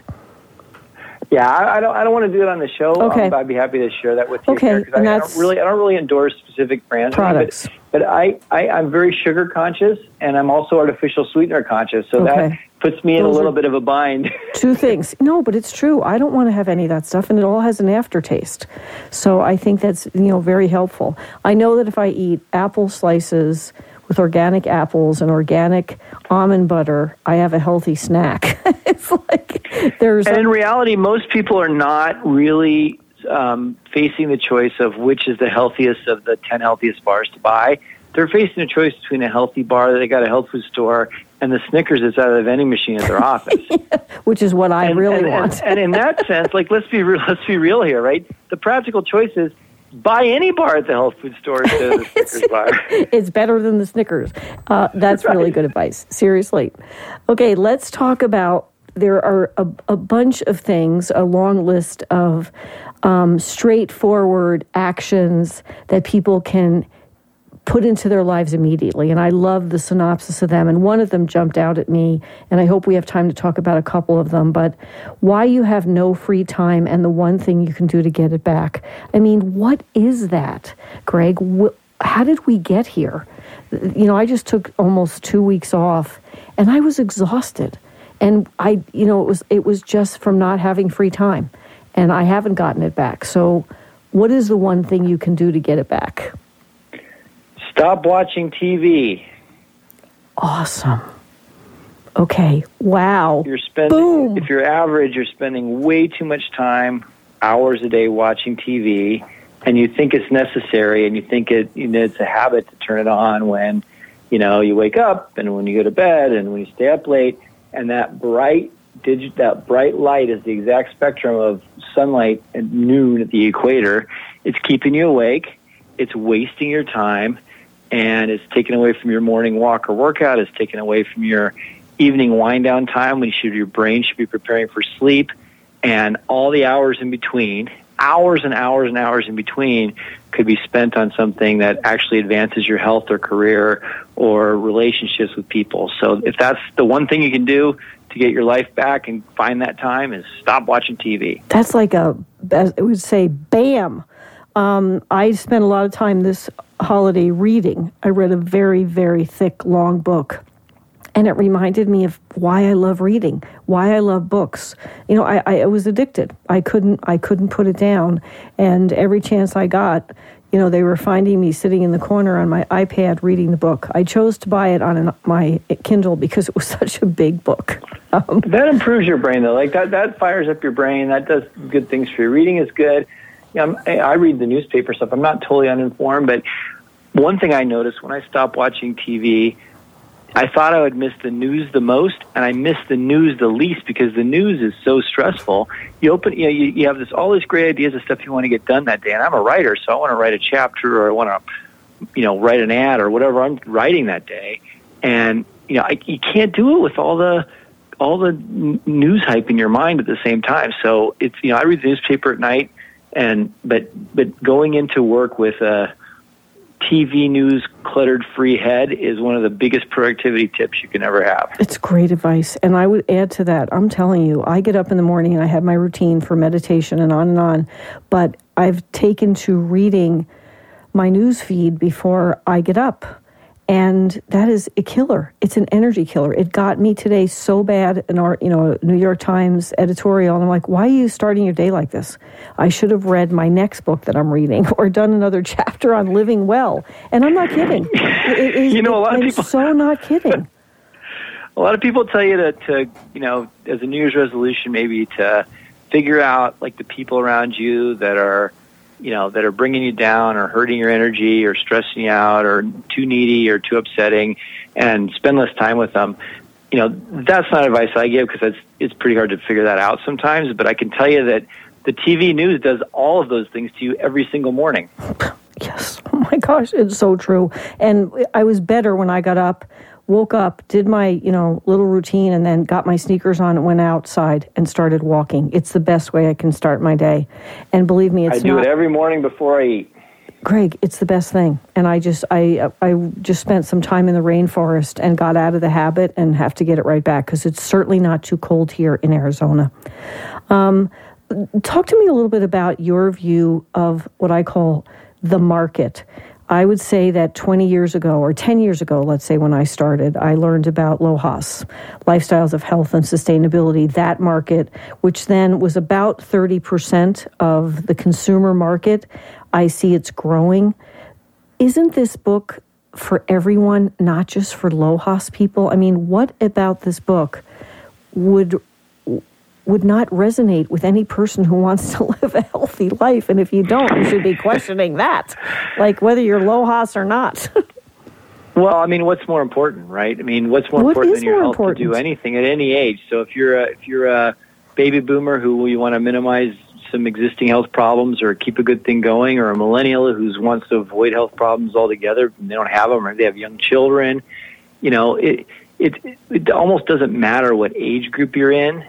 [SPEAKER 3] Yeah, I don't want to do it on the show.
[SPEAKER 2] Okay.
[SPEAKER 3] I'd be happy to share that with you.
[SPEAKER 2] Okay,
[SPEAKER 3] Because I don't really endorse specific brands.
[SPEAKER 2] Products.
[SPEAKER 3] But I'm very sugar conscious, and I'm also artificial sweetener conscious. So that puts me in a little bit of a bind.
[SPEAKER 2] 2 things. No, but it's true. I don't want to have any of that stuff, and it all has an aftertaste. So I think that's very helpful. I know that if I eat apple slices with organic apples and organic almond butter, I have a healthy snack. It's like there's...
[SPEAKER 3] And in reality, most people are not really facing the choice of which is the healthiest of the 10 healthiest bars to buy. They're facing a choice between a healthy bar that they got at a health food store and the Snickers that's out of the vending machine at their office.
[SPEAKER 2] Which is what I really want.
[SPEAKER 3] And in that sense, like let's be real here, right? The practical choice is buy any bar at the health food store instead of the Snickers bar.
[SPEAKER 2] It's better than the Snickers. That's really good advice. Seriously. Okay, let's talk about, there are a bunch of things, a long list of straightforward actions that people can put into their lives immediately. And I love the synopsis of them. And one of them jumped out at me, and I hope we have time to talk about a couple of them, but why you have no free time and the one thing you can do to get it back. I mean, what is that, Greg? How did we get here? I just took almost 2 weeks off, and I was exhausted. And it was just from not having free time, and I haven't gotten it back. So what is the one thing you can do to get it back?
[SPEAKER 3] Stop watching TV.
[SPEAKER 2] Awesome. Okay. Wow.
[SPEAKER 3] Boom. If you're average, you're spending way too much time, hours a day watching TV, and you think it's necessary, and you think it's a habit to turn it on when, you wake up and when you go to bed and when you stay up late, and that bright light is the exact spectrum of sunlight at noon at the equator. It's keeping you awake. It's wasting your time. And it's taken away from your morning walk or workout. It's taken away from your evening wind-down time when your brain should be preparing for sleep. And all the hours in between, hours and hours and hours in between, could be spent on something that actually advances your health or career or relationships with people. So if that's the one thing you can do to get your life back and find that time, is stop watching TV.
[SPEAKER 2] That's like I would say, bam. I spent a lot of time this holiday reading. I read a very, very thick, long book, and it reminded me of why I love reading, why I love books. I was addicted. I couldn't put it down, and every chance I got, they were finding me sitting in the corner on my iPad reading the book. I chose to buy it on my Kindle because it was such a big book.
[SPEAKER 3] That improves your brain, though. Like that fires up your brain. That does good things for you. Reading is good. I read the newspaper stuff. I'm not totally uninformed, but one thing I noticed when I stopped watching TV, I thought I would miss the news the most, and I missed the news the least because the news is so stressful. You have all these great ideas of stuff you want to get done that day, and I'm a writer, so I want to write a chapter or I want to, write an ad or whatever I'm writing that day, and you can't do it with all the news hype in your mind at the same time. So it's, I read the newspaper at night, but going into work with a TV news cluttered free head is one of the biggest productivity tips you can ever have.
[SPEAKER 2] It's great advice. And I would add to that, I'm telling you, I get up in the morning and I have my routine for meditation and on, but I've taken to reading my news feed before I get up. And that is a killer. It's an energy killer. It got me today so bad in our, New York Times editorial. And I'm like, why are you starting your day like this? I should have read my next book that I'm reading or done another chapter on living well. And I'm not kidding.
[SPEAKER 3] A lot of people.
[SPEAKER 2] I'm so not kidding.
[SPEAKER 3] A lot of people tell you to as a New Year's resolution, maybe to figure out like the people around you that are bringing you down or hurting your energy or stressing you out or too needy or too upsetting, and spend less time with them. That's not advice I give because it's pretty hard to figure that out sometimes. But I can tell you that the TV news does all of those things to you every single morning.
[SPEAKER 2] Yes. Oh my gosh, it's so true. And I was better when I got up, woke up, did my, little routine, and then got my sneakers on and went outside and started walking. It's the best way I can start my day. And believe me, I
[SPEAKER 3] do it every morning before I eat.
[SPEAKER 2] Greg, it's the best thing. And I just spent some time in the rainforest and got out of the habit and have to get it right back because it's certainly not too cold here in Arizona. Talk to me a little bit about your view of what I call the market. I would say that 20 years ago, or 10 years ago, let's say when I started, I learned about LOHAS, Lifestyles of Health and Sustainability, that market, which then was about 30% of the consumer market. I see it's growing. Isn't this book for everyone, not just for LOHAS people? I mean, what about this book would not resonate with any person who wants to live a healthy life? And if you don't, you should be questioning that, like whether you're LOHAS or not.
[SPEAKER 3] Well, I mean, what's more important, right? I mean, what's more important than your health to do anything at any age? So if you're a baby boomer who you want to minimize some existing health problems or keep a good thing going, or a millennial who wants to avoid health problems altogether and they don't have them, or they have young children, it almost doesn't matter what age group you're in.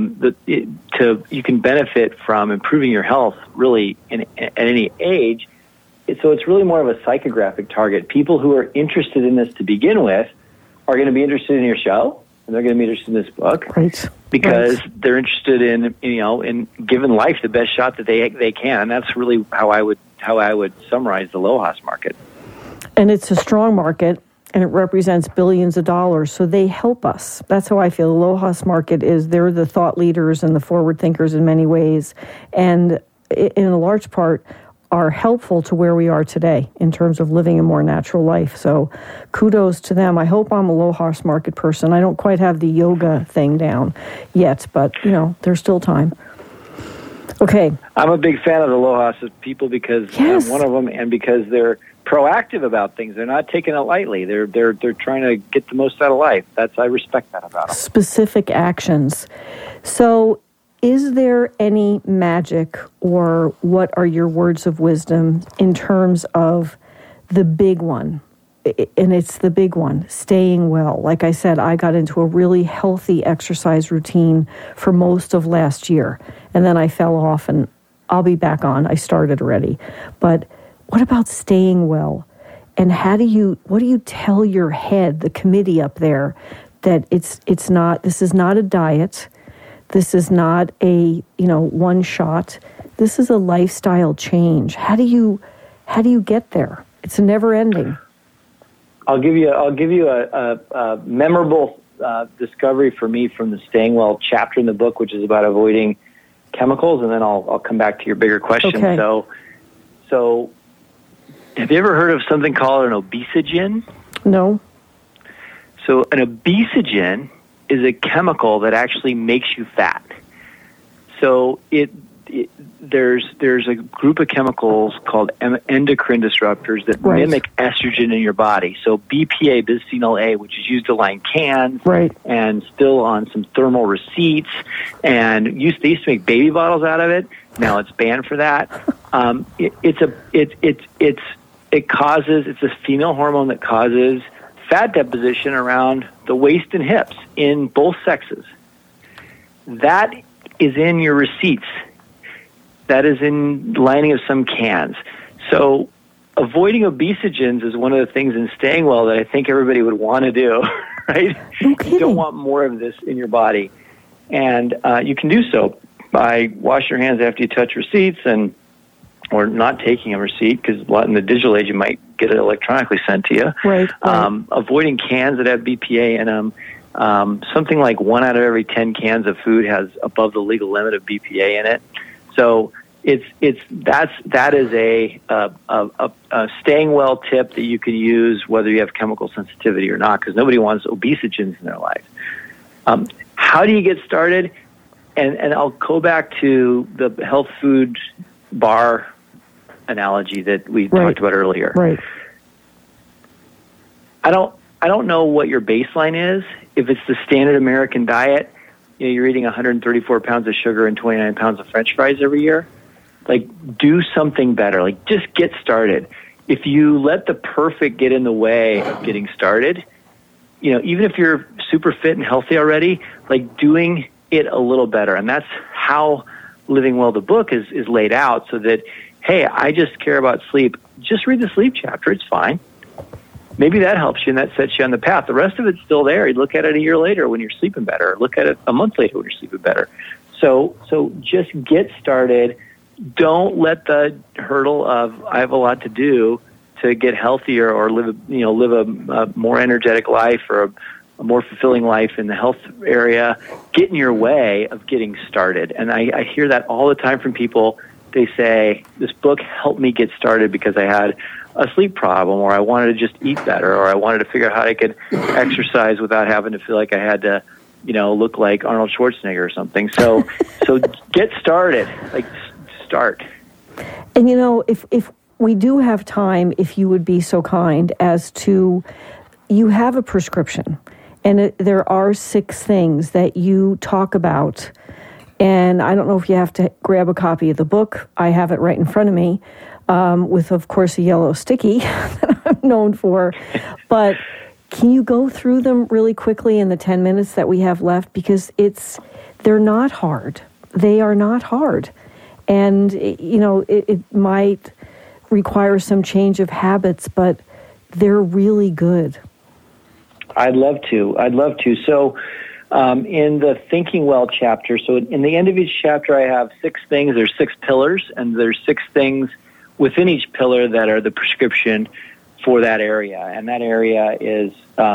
[SPEAKER 3] You can benefit from improving your health really at any age. So it's really more of a psychographic target. People who are interested in this to begin with are going to be interested in your show, and they're going to be interested in this book,
[SPEAKER 2] right?
[SPEAKER 3] Because they're interested in giving life the best shot that they can. And that's really how I would summarize the LOHAS market.
[SPEAKER 2] And it's a strong market. And it represents billions of dollars, so they help us. That's how I feel. The LOHAS market they're the thought leaders and the forward thinkers in many ways, and in a large part are helpful to where we are today in terms of living a more natural life. So kudos to them. I hope I'm a LOHAS market person. I don't quite have the yoga thing down yet, but, there's still time. Okay.
[SPEAKER 3] I'm a big fan of the LOHAS people because I'm one of them, and because they're proactive about things. They're not taking it lightly. They're trying to get the most out of life. I respect that about them. Specific
[SPEAKER 2] actions. So is there any magic, or what are your words of wisdom in terms of the big one? And it's the big one, staying well. Like I said, I got into a really healthy exercise routine for most of last year, and then I fell off, and I'll be back on. I started already. But what about staying well? And what do you tell your head, the committee up there, that it's not, this is not a diet. This is not a, one shot. This is a lifestyle change. How do you get there? It's never ending.
[SPEAKER 3] I'll give you a memorable discovery for me from the Staying Well chapter in the book, which is about avoiding chemicals, and then I'll come back to your bigger question.
[SPEAKER 2] Okay.
[SPEAKER 3] So have you ever heard of something called an obesogen?
[SPEAKER 2] No.
[SPEAKER 3] So an obesogen is a chemical that actually makes you fat. So there's a group of chemicals called endocrine disruptors that mimic estrogen in your body. So BPA, bisphenol A, which is used to line cans, and still on some thermal receipts, and they used to make baby bottles out of it. Now it's banned for that. It's a female hormone that causes fat deposition around the waist and hips in both sexes. That is in your receipts. That is in lining of some cans. So avoiding obesogens is one of the things in staying well that I think everybody would want to do, right?
[SPEAKER 2] No kidding.
[SPEAKER 3] You don't want more of this in your body. And you can do so by washing your hands after you touch receipts or not taking a receipt, because in the digital age you might get it electronically sent to you.
[SPEAKER 2] Right.
[SPEAKER 3] Avoiding cans that have BPA in them. Something like 1 out of every 10 cans of food has above the legal limit of BPA in it. So that is a staying well tip that you can use whether you have chemical sensitivity or not, because nobody wants obesogens in their life. How do you get started? And I'll go back to the health food bar analogy that we talked about earlier.
[SPEAKER 2] Right.
[SPEAKER 3] I don't know what your baseline is. If it's the standard American diet, you're eating 134 pounds of sugar and 29 pounds of French fries every year. Like, do something better. Like, just get started. If you let the perfect get in the way of getting started, even if you're super fit and healthy already, like doing it a little better. And that's how Living Well, the book, is laid out, so that, hey, I just care about sleep. Just read the sleep chapter. It's fine. Maybe that helps you and that sets you on the path. The rest of it's still there. You look at it a year later when you're sleeping better. Look at it a month later when you're sleeping better. So just get started. Don't let the hurdle of I have a lot to do to get healthier or live a more energetic life or a more fulfilling life in the health area get in your way of getting started. And I hear that all the time from people. They say, this book helped me get started because I had a sleep problem, or I wanted to just eat better, or I wanted to figure out how I could exercise without having to feel like I had to, look like Arnold Schwarzenegger or something. So get started. Like, start.
[SPEAKER 2] And if we do have time, if you would be so kind as to, you have a prescription, and there are 6 things that you talk about. And I don't know if you have to grab a copy of the book. I have it right in front of me, with, of course, a yellow sticky that I'm known for. But can you go through them really quickly in the 10 minutes that we have left? Because they're not hard. They are not hard. And, it might require some change of habits, but they're really good.
[SPEAKER 3] I'd love to. So in the Thinking Well chapter, so in the end of each chapter, I have 6 things. There's 6 pillars, and there's 6 things within each pillar that are the prescription for that area. And that area is,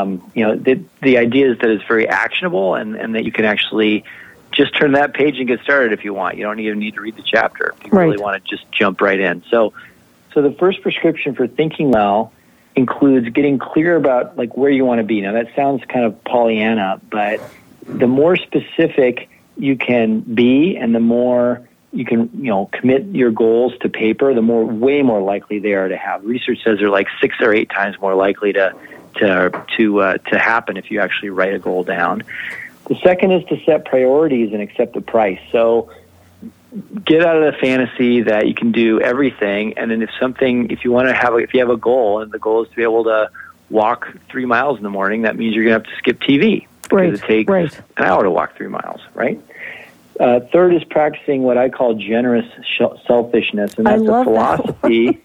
[SPEAKER 3] the idea is that it's very actionable and that you can actually just turn that page and get started if you want. You don't even need to read the chapter if you really want to just jump right in. So the first prescription for thinking well includes getting clear about like where you want to be. Now that sounds kind of Pollyanna, but the more specific you can be and the more you can, commit your goals to paper, the way more likely they are to have. Research says they're like 6 or 8 times more likely to happen if you actually write a goal down. The second is to set priorities and accept the price. So get out of the fantasy that you can do everything. And then if you have a goal, and the goal is to be able to walk 3 miles in the morning, that means you're going to have to skip TV because it takes an hour to walk 3 miles, right? Third is practicing what I call generous selfishness, and that's a philosophy.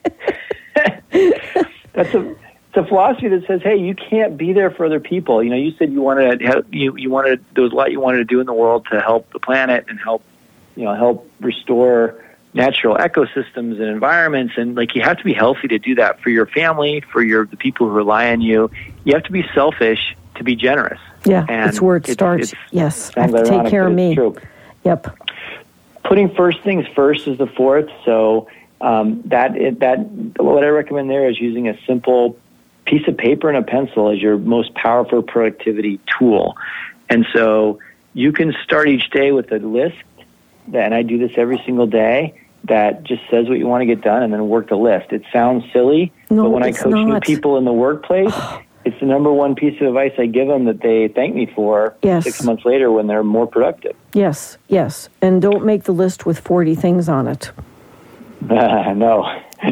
[SPEAKER 3] It's a philosophy that says, hey, you can't be there for other people. You said there was a lot you wanted to do in the world to help the planet and help restore natural ecosystems and environments, and you have to be healthy to do that for your family, for the people who rely on you. You have to be selfish to be generous.
[SPEAKER 2] Yeah,
[SPEAKER 3] and
[SPEAKER 2] it's where it starts. Yes, I have to take care of me.
[SPEAKER 3] True.
[SPEAKER 2] Yep.
[SPEAKER 3] Putting first things first is the fourth. So that what I recommend there is using a simple piece of paper and a pencil as your most powerful productivity tool. And so you can start each day with a list, and I do this every single day, that just says what you want to get done and then work the list. It sounds silly, but when I coach new people in the workplace, it's the number one piece of advice I give them that they thank me for 6 months later when they're more productive.
[SPEAKER 2] Yes. And don't make the list with 40 things on it.
[SPEAKER 3] No.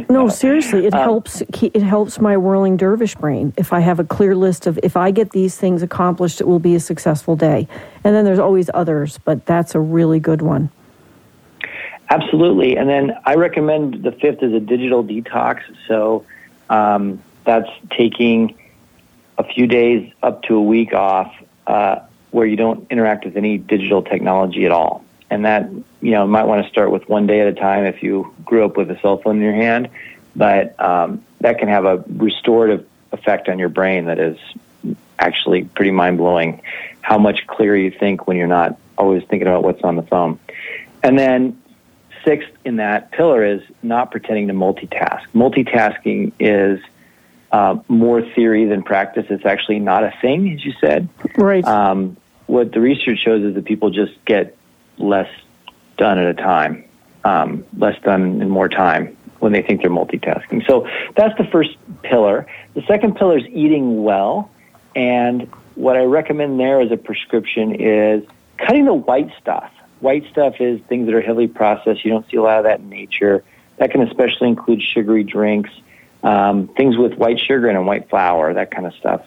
[SPEAKER 2] No, seriously, it helps. It helps my whirling dervish brain. If I have a clear list of, if I get these things accomplished, it will be a successful day. And then there's always others, but that's a really good one.
[SPEAKER 3] Absolutely. And then I recommend the fifth is a digital detox. So that's taking a few days up to a week off where you don't interact with any digital technology at all. And that, might want to start with one day at a time if you grew up with a cell phone in your hand. But that can have a restorative effect on your brain that is actually pretty mind-blowing, how much clearer you think when you're not always thinking about what's on the phone. And then sixth in that pillar is not pretending to multitask. Multitasking is more theory than practice. It's actually not a thing, as you said.
[SPEAKER 2] Right.
[SPEAKER 3] What the research shows is that people just get less done at a time, less done in more time when they think they're multitasking. So that's the first pillar. The second pillar is eating well. And what I recommend there as a prescription is cutting the white stuff. White stuff is things that are heavily processed. You don't see a lot of that in nature. That can especially include sugary drinks, things with white sugar and white flour, that kind of stuff.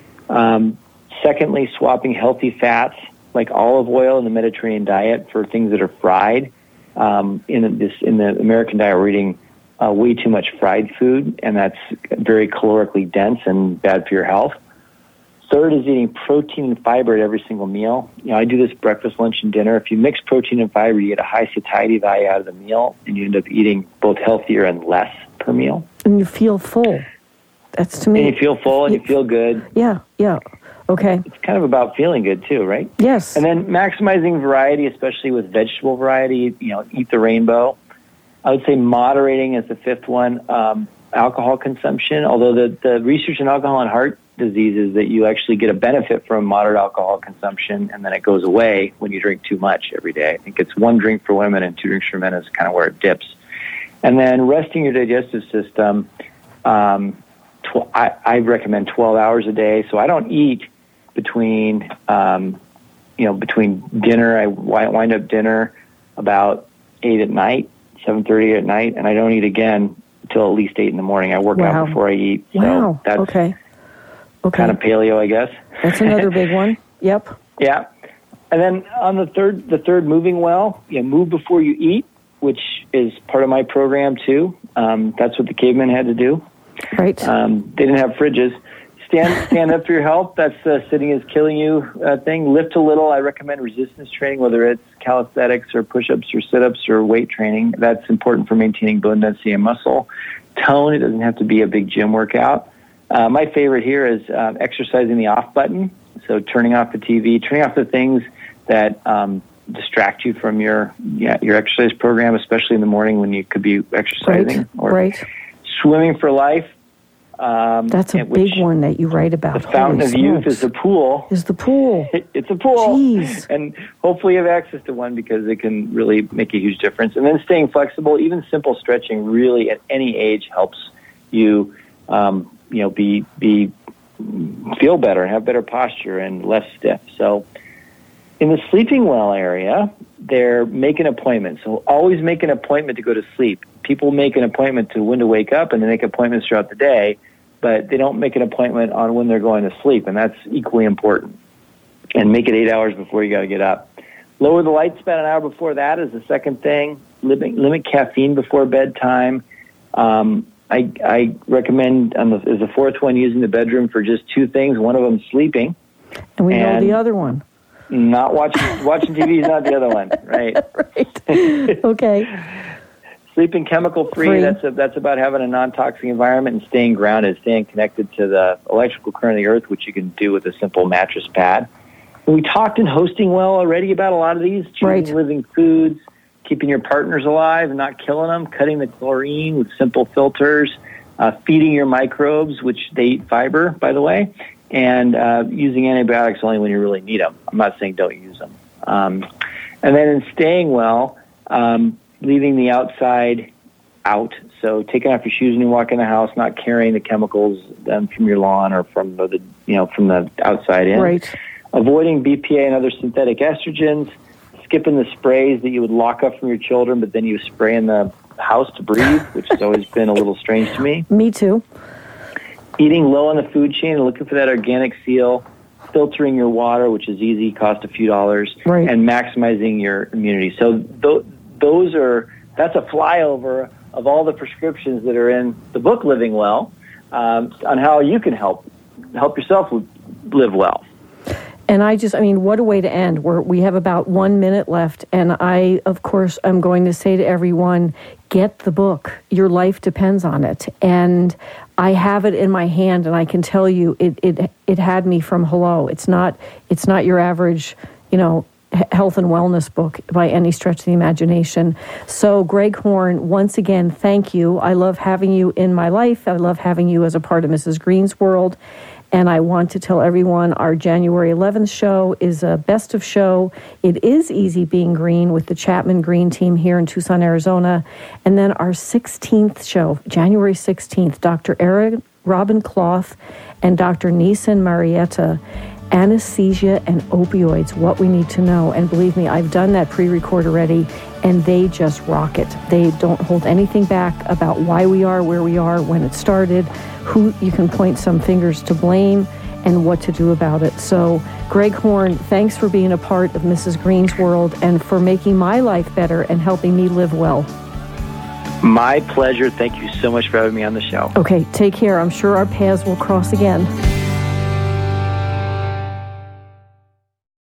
[SPEAKER 3] Secondly, swapping healthy fats like olive oil in the Mediterranean diet for things that are fried. In the American diet, we're eating way too much fried food, and that's very calorically dense and bad for your health. Third is eating protein and fiber at every single meal. I do this breakfast, lunch, and dinner. If you mix protein and fiber, you get a high satiety value out of the meal, and you end up eating both healthier and less per meal.
[SPEAKER 2] And you feel full. That's to me.
[SPEAKER 3] And you feel full and you feel good.
[SPEAKER 2] Yeah. Okay.
[SPEAKER 3] It's kind of about feeling good too, right?
[SPEAKER 2] Yes.
[SPEAKER 3] And then maximizing variety, especially with vegetable variety, eat the rainbow. I would say moderating is the fifth one. Alcohol consumption, although the research in alcohol and heart disease is that you actually get a benefit from moderate alcohol consumption, and then it goes away when you drink too much every day. I think it's 1 drink for women and 2 drinks for men is kind of where it dips. And then resting your digestive system, I recommend 12 hours a day. So I don't eat between dinner. I wind up dinner about 8 at night, 7:30 at night, and I don't eat again until at least 8 in the morning. I work out before I eat. So that's
[SPEAKER 2] okay.
[SPEAKER 3] Kind of paleo, I guess.
[SPEAKER 2] That's another big one. Yep.
[SPEAKER 3] Yeah. And then on the third, moving well, move before you eat, which is part of my program too. That's what the cavemen had to do.
[SPEAKER 2] Right.
[SPEAKER 3] They didn't have fridges. Stand up for your health. That's sitting is killing you thing. Lift a little. I recommend resistance training, whether it's calisthenics or push-ups or sit-ups or weight training. That's important for maintaining bone density and muscle tone. It doesn't have to be a big gym workout. My favorite here is exercising the off button. So turning off the TV, turning off the things that distract you from your exercise program, especially in the morning when you could be exercising.
[SPEAKER 2] Right.
[SPEAKER 3] Swimming for life.
[SPEAKER 2] That's a big one that you write about.
[SPEAKER 3] The fountain of youth is the pool.
[SPEAKER 2] It's a pool. Jeez.
[SPEAKER 3] And hopefully you have access to one because it can really make a huge difference. And then staying flexible, even simple stretching really at any age helps you, feel better and have better posture and less stiff. So in the sleeping well area, they're making appointments. So always make an appointment to go to sleep. People make an appointment to when to wake up, and they make appointments throughout the day, but they don't make an appointment on when they're going to sleep, and that's equally important. And make it 8 hours before you got to get up. Lower the light span an hour before that is the second thing. Limit caffeine before bedtime. I recommend, as the fourth one, using the bedroom for just 2 things. One of them sleeping.
[SPEAKER 2] And we know the other one.
[SPEAKER 3] Not watching TV is not the other one, right?
[SPEAKER 2] Right. Okay.
[SPEAKER 3] Sleeping chemical-free, that's about having a non-toxic environment and staying grounded, staying connected to the electrical current of the earth, which you can do with a simple mattress pad. And we talked in Hosting Well already about a lot of these, choosing living foods, keeping your partners alive and not killing them, cutting the chlorine with simple filters, feeding your microbes, which they eat fiber, by the way, and using antibiotics only when you really need them. I'm not saying don't use them. And then in staying well, leaving the outside out. So taking off your shoes when you walk in the house, not carrying the chemicals from your lawn or from the outside in.
[SPEAKER 2] Right.
[SPEAKER 3] Avoiding BPA and other synthetic estrogens. Skipping the sprays that you would lock up from your children, but then you spray in the house to breathe, which has always been a little strange to me.
[SPEAKER 2] Me too.
[SPEAKER 3] Eating low on the food chain and looking for that organic seal, filtering your water, which is easy, cost a few dollars,
[SPEAKER 2] right,
[SPEAKER 3] and maximizing your immunity. So that's a flyover of all the prescriptions that are in the book Living Well, on how you can help yourself live well.
[SPEAKER 2] And what a way to end. We have about 1 minute left, and I, of course, am going to say to everyone, get the book. Your life depends on it. And I have it in my hand, and I can tell you it had me from hello. It's not your average, health and wellness book by any stretch of the imagination. So, Greg Horn, once again, thank you. I love having you in my life. I love having you as a part of Mrs. Green's world. And I want to tell everyone our January 11th show is a best of show. It is Easy Being Green with the Chapman Green team here in Tucson, Arizona. And then our 16th show, January 16th, Dr. Erin Robin Cloth and Dr. Nisan Marietta, Anesthesia and Opioids, What We Need to Know. And believe me, I've done that pre-record already, and they just rock it. They don't hold anything back about why we are where we are, when it started, who you can point some fingers to blame, and what to do about it. So, Greg Horn, thanks for being a part of Mrs. Green's world and for making my life better and helping me live well.
[SPEAKER 3] My pleasure. Thank you so much for having me on the show.
[SPEAKER 2] Okay, take care. I'm sure our paths will cross again.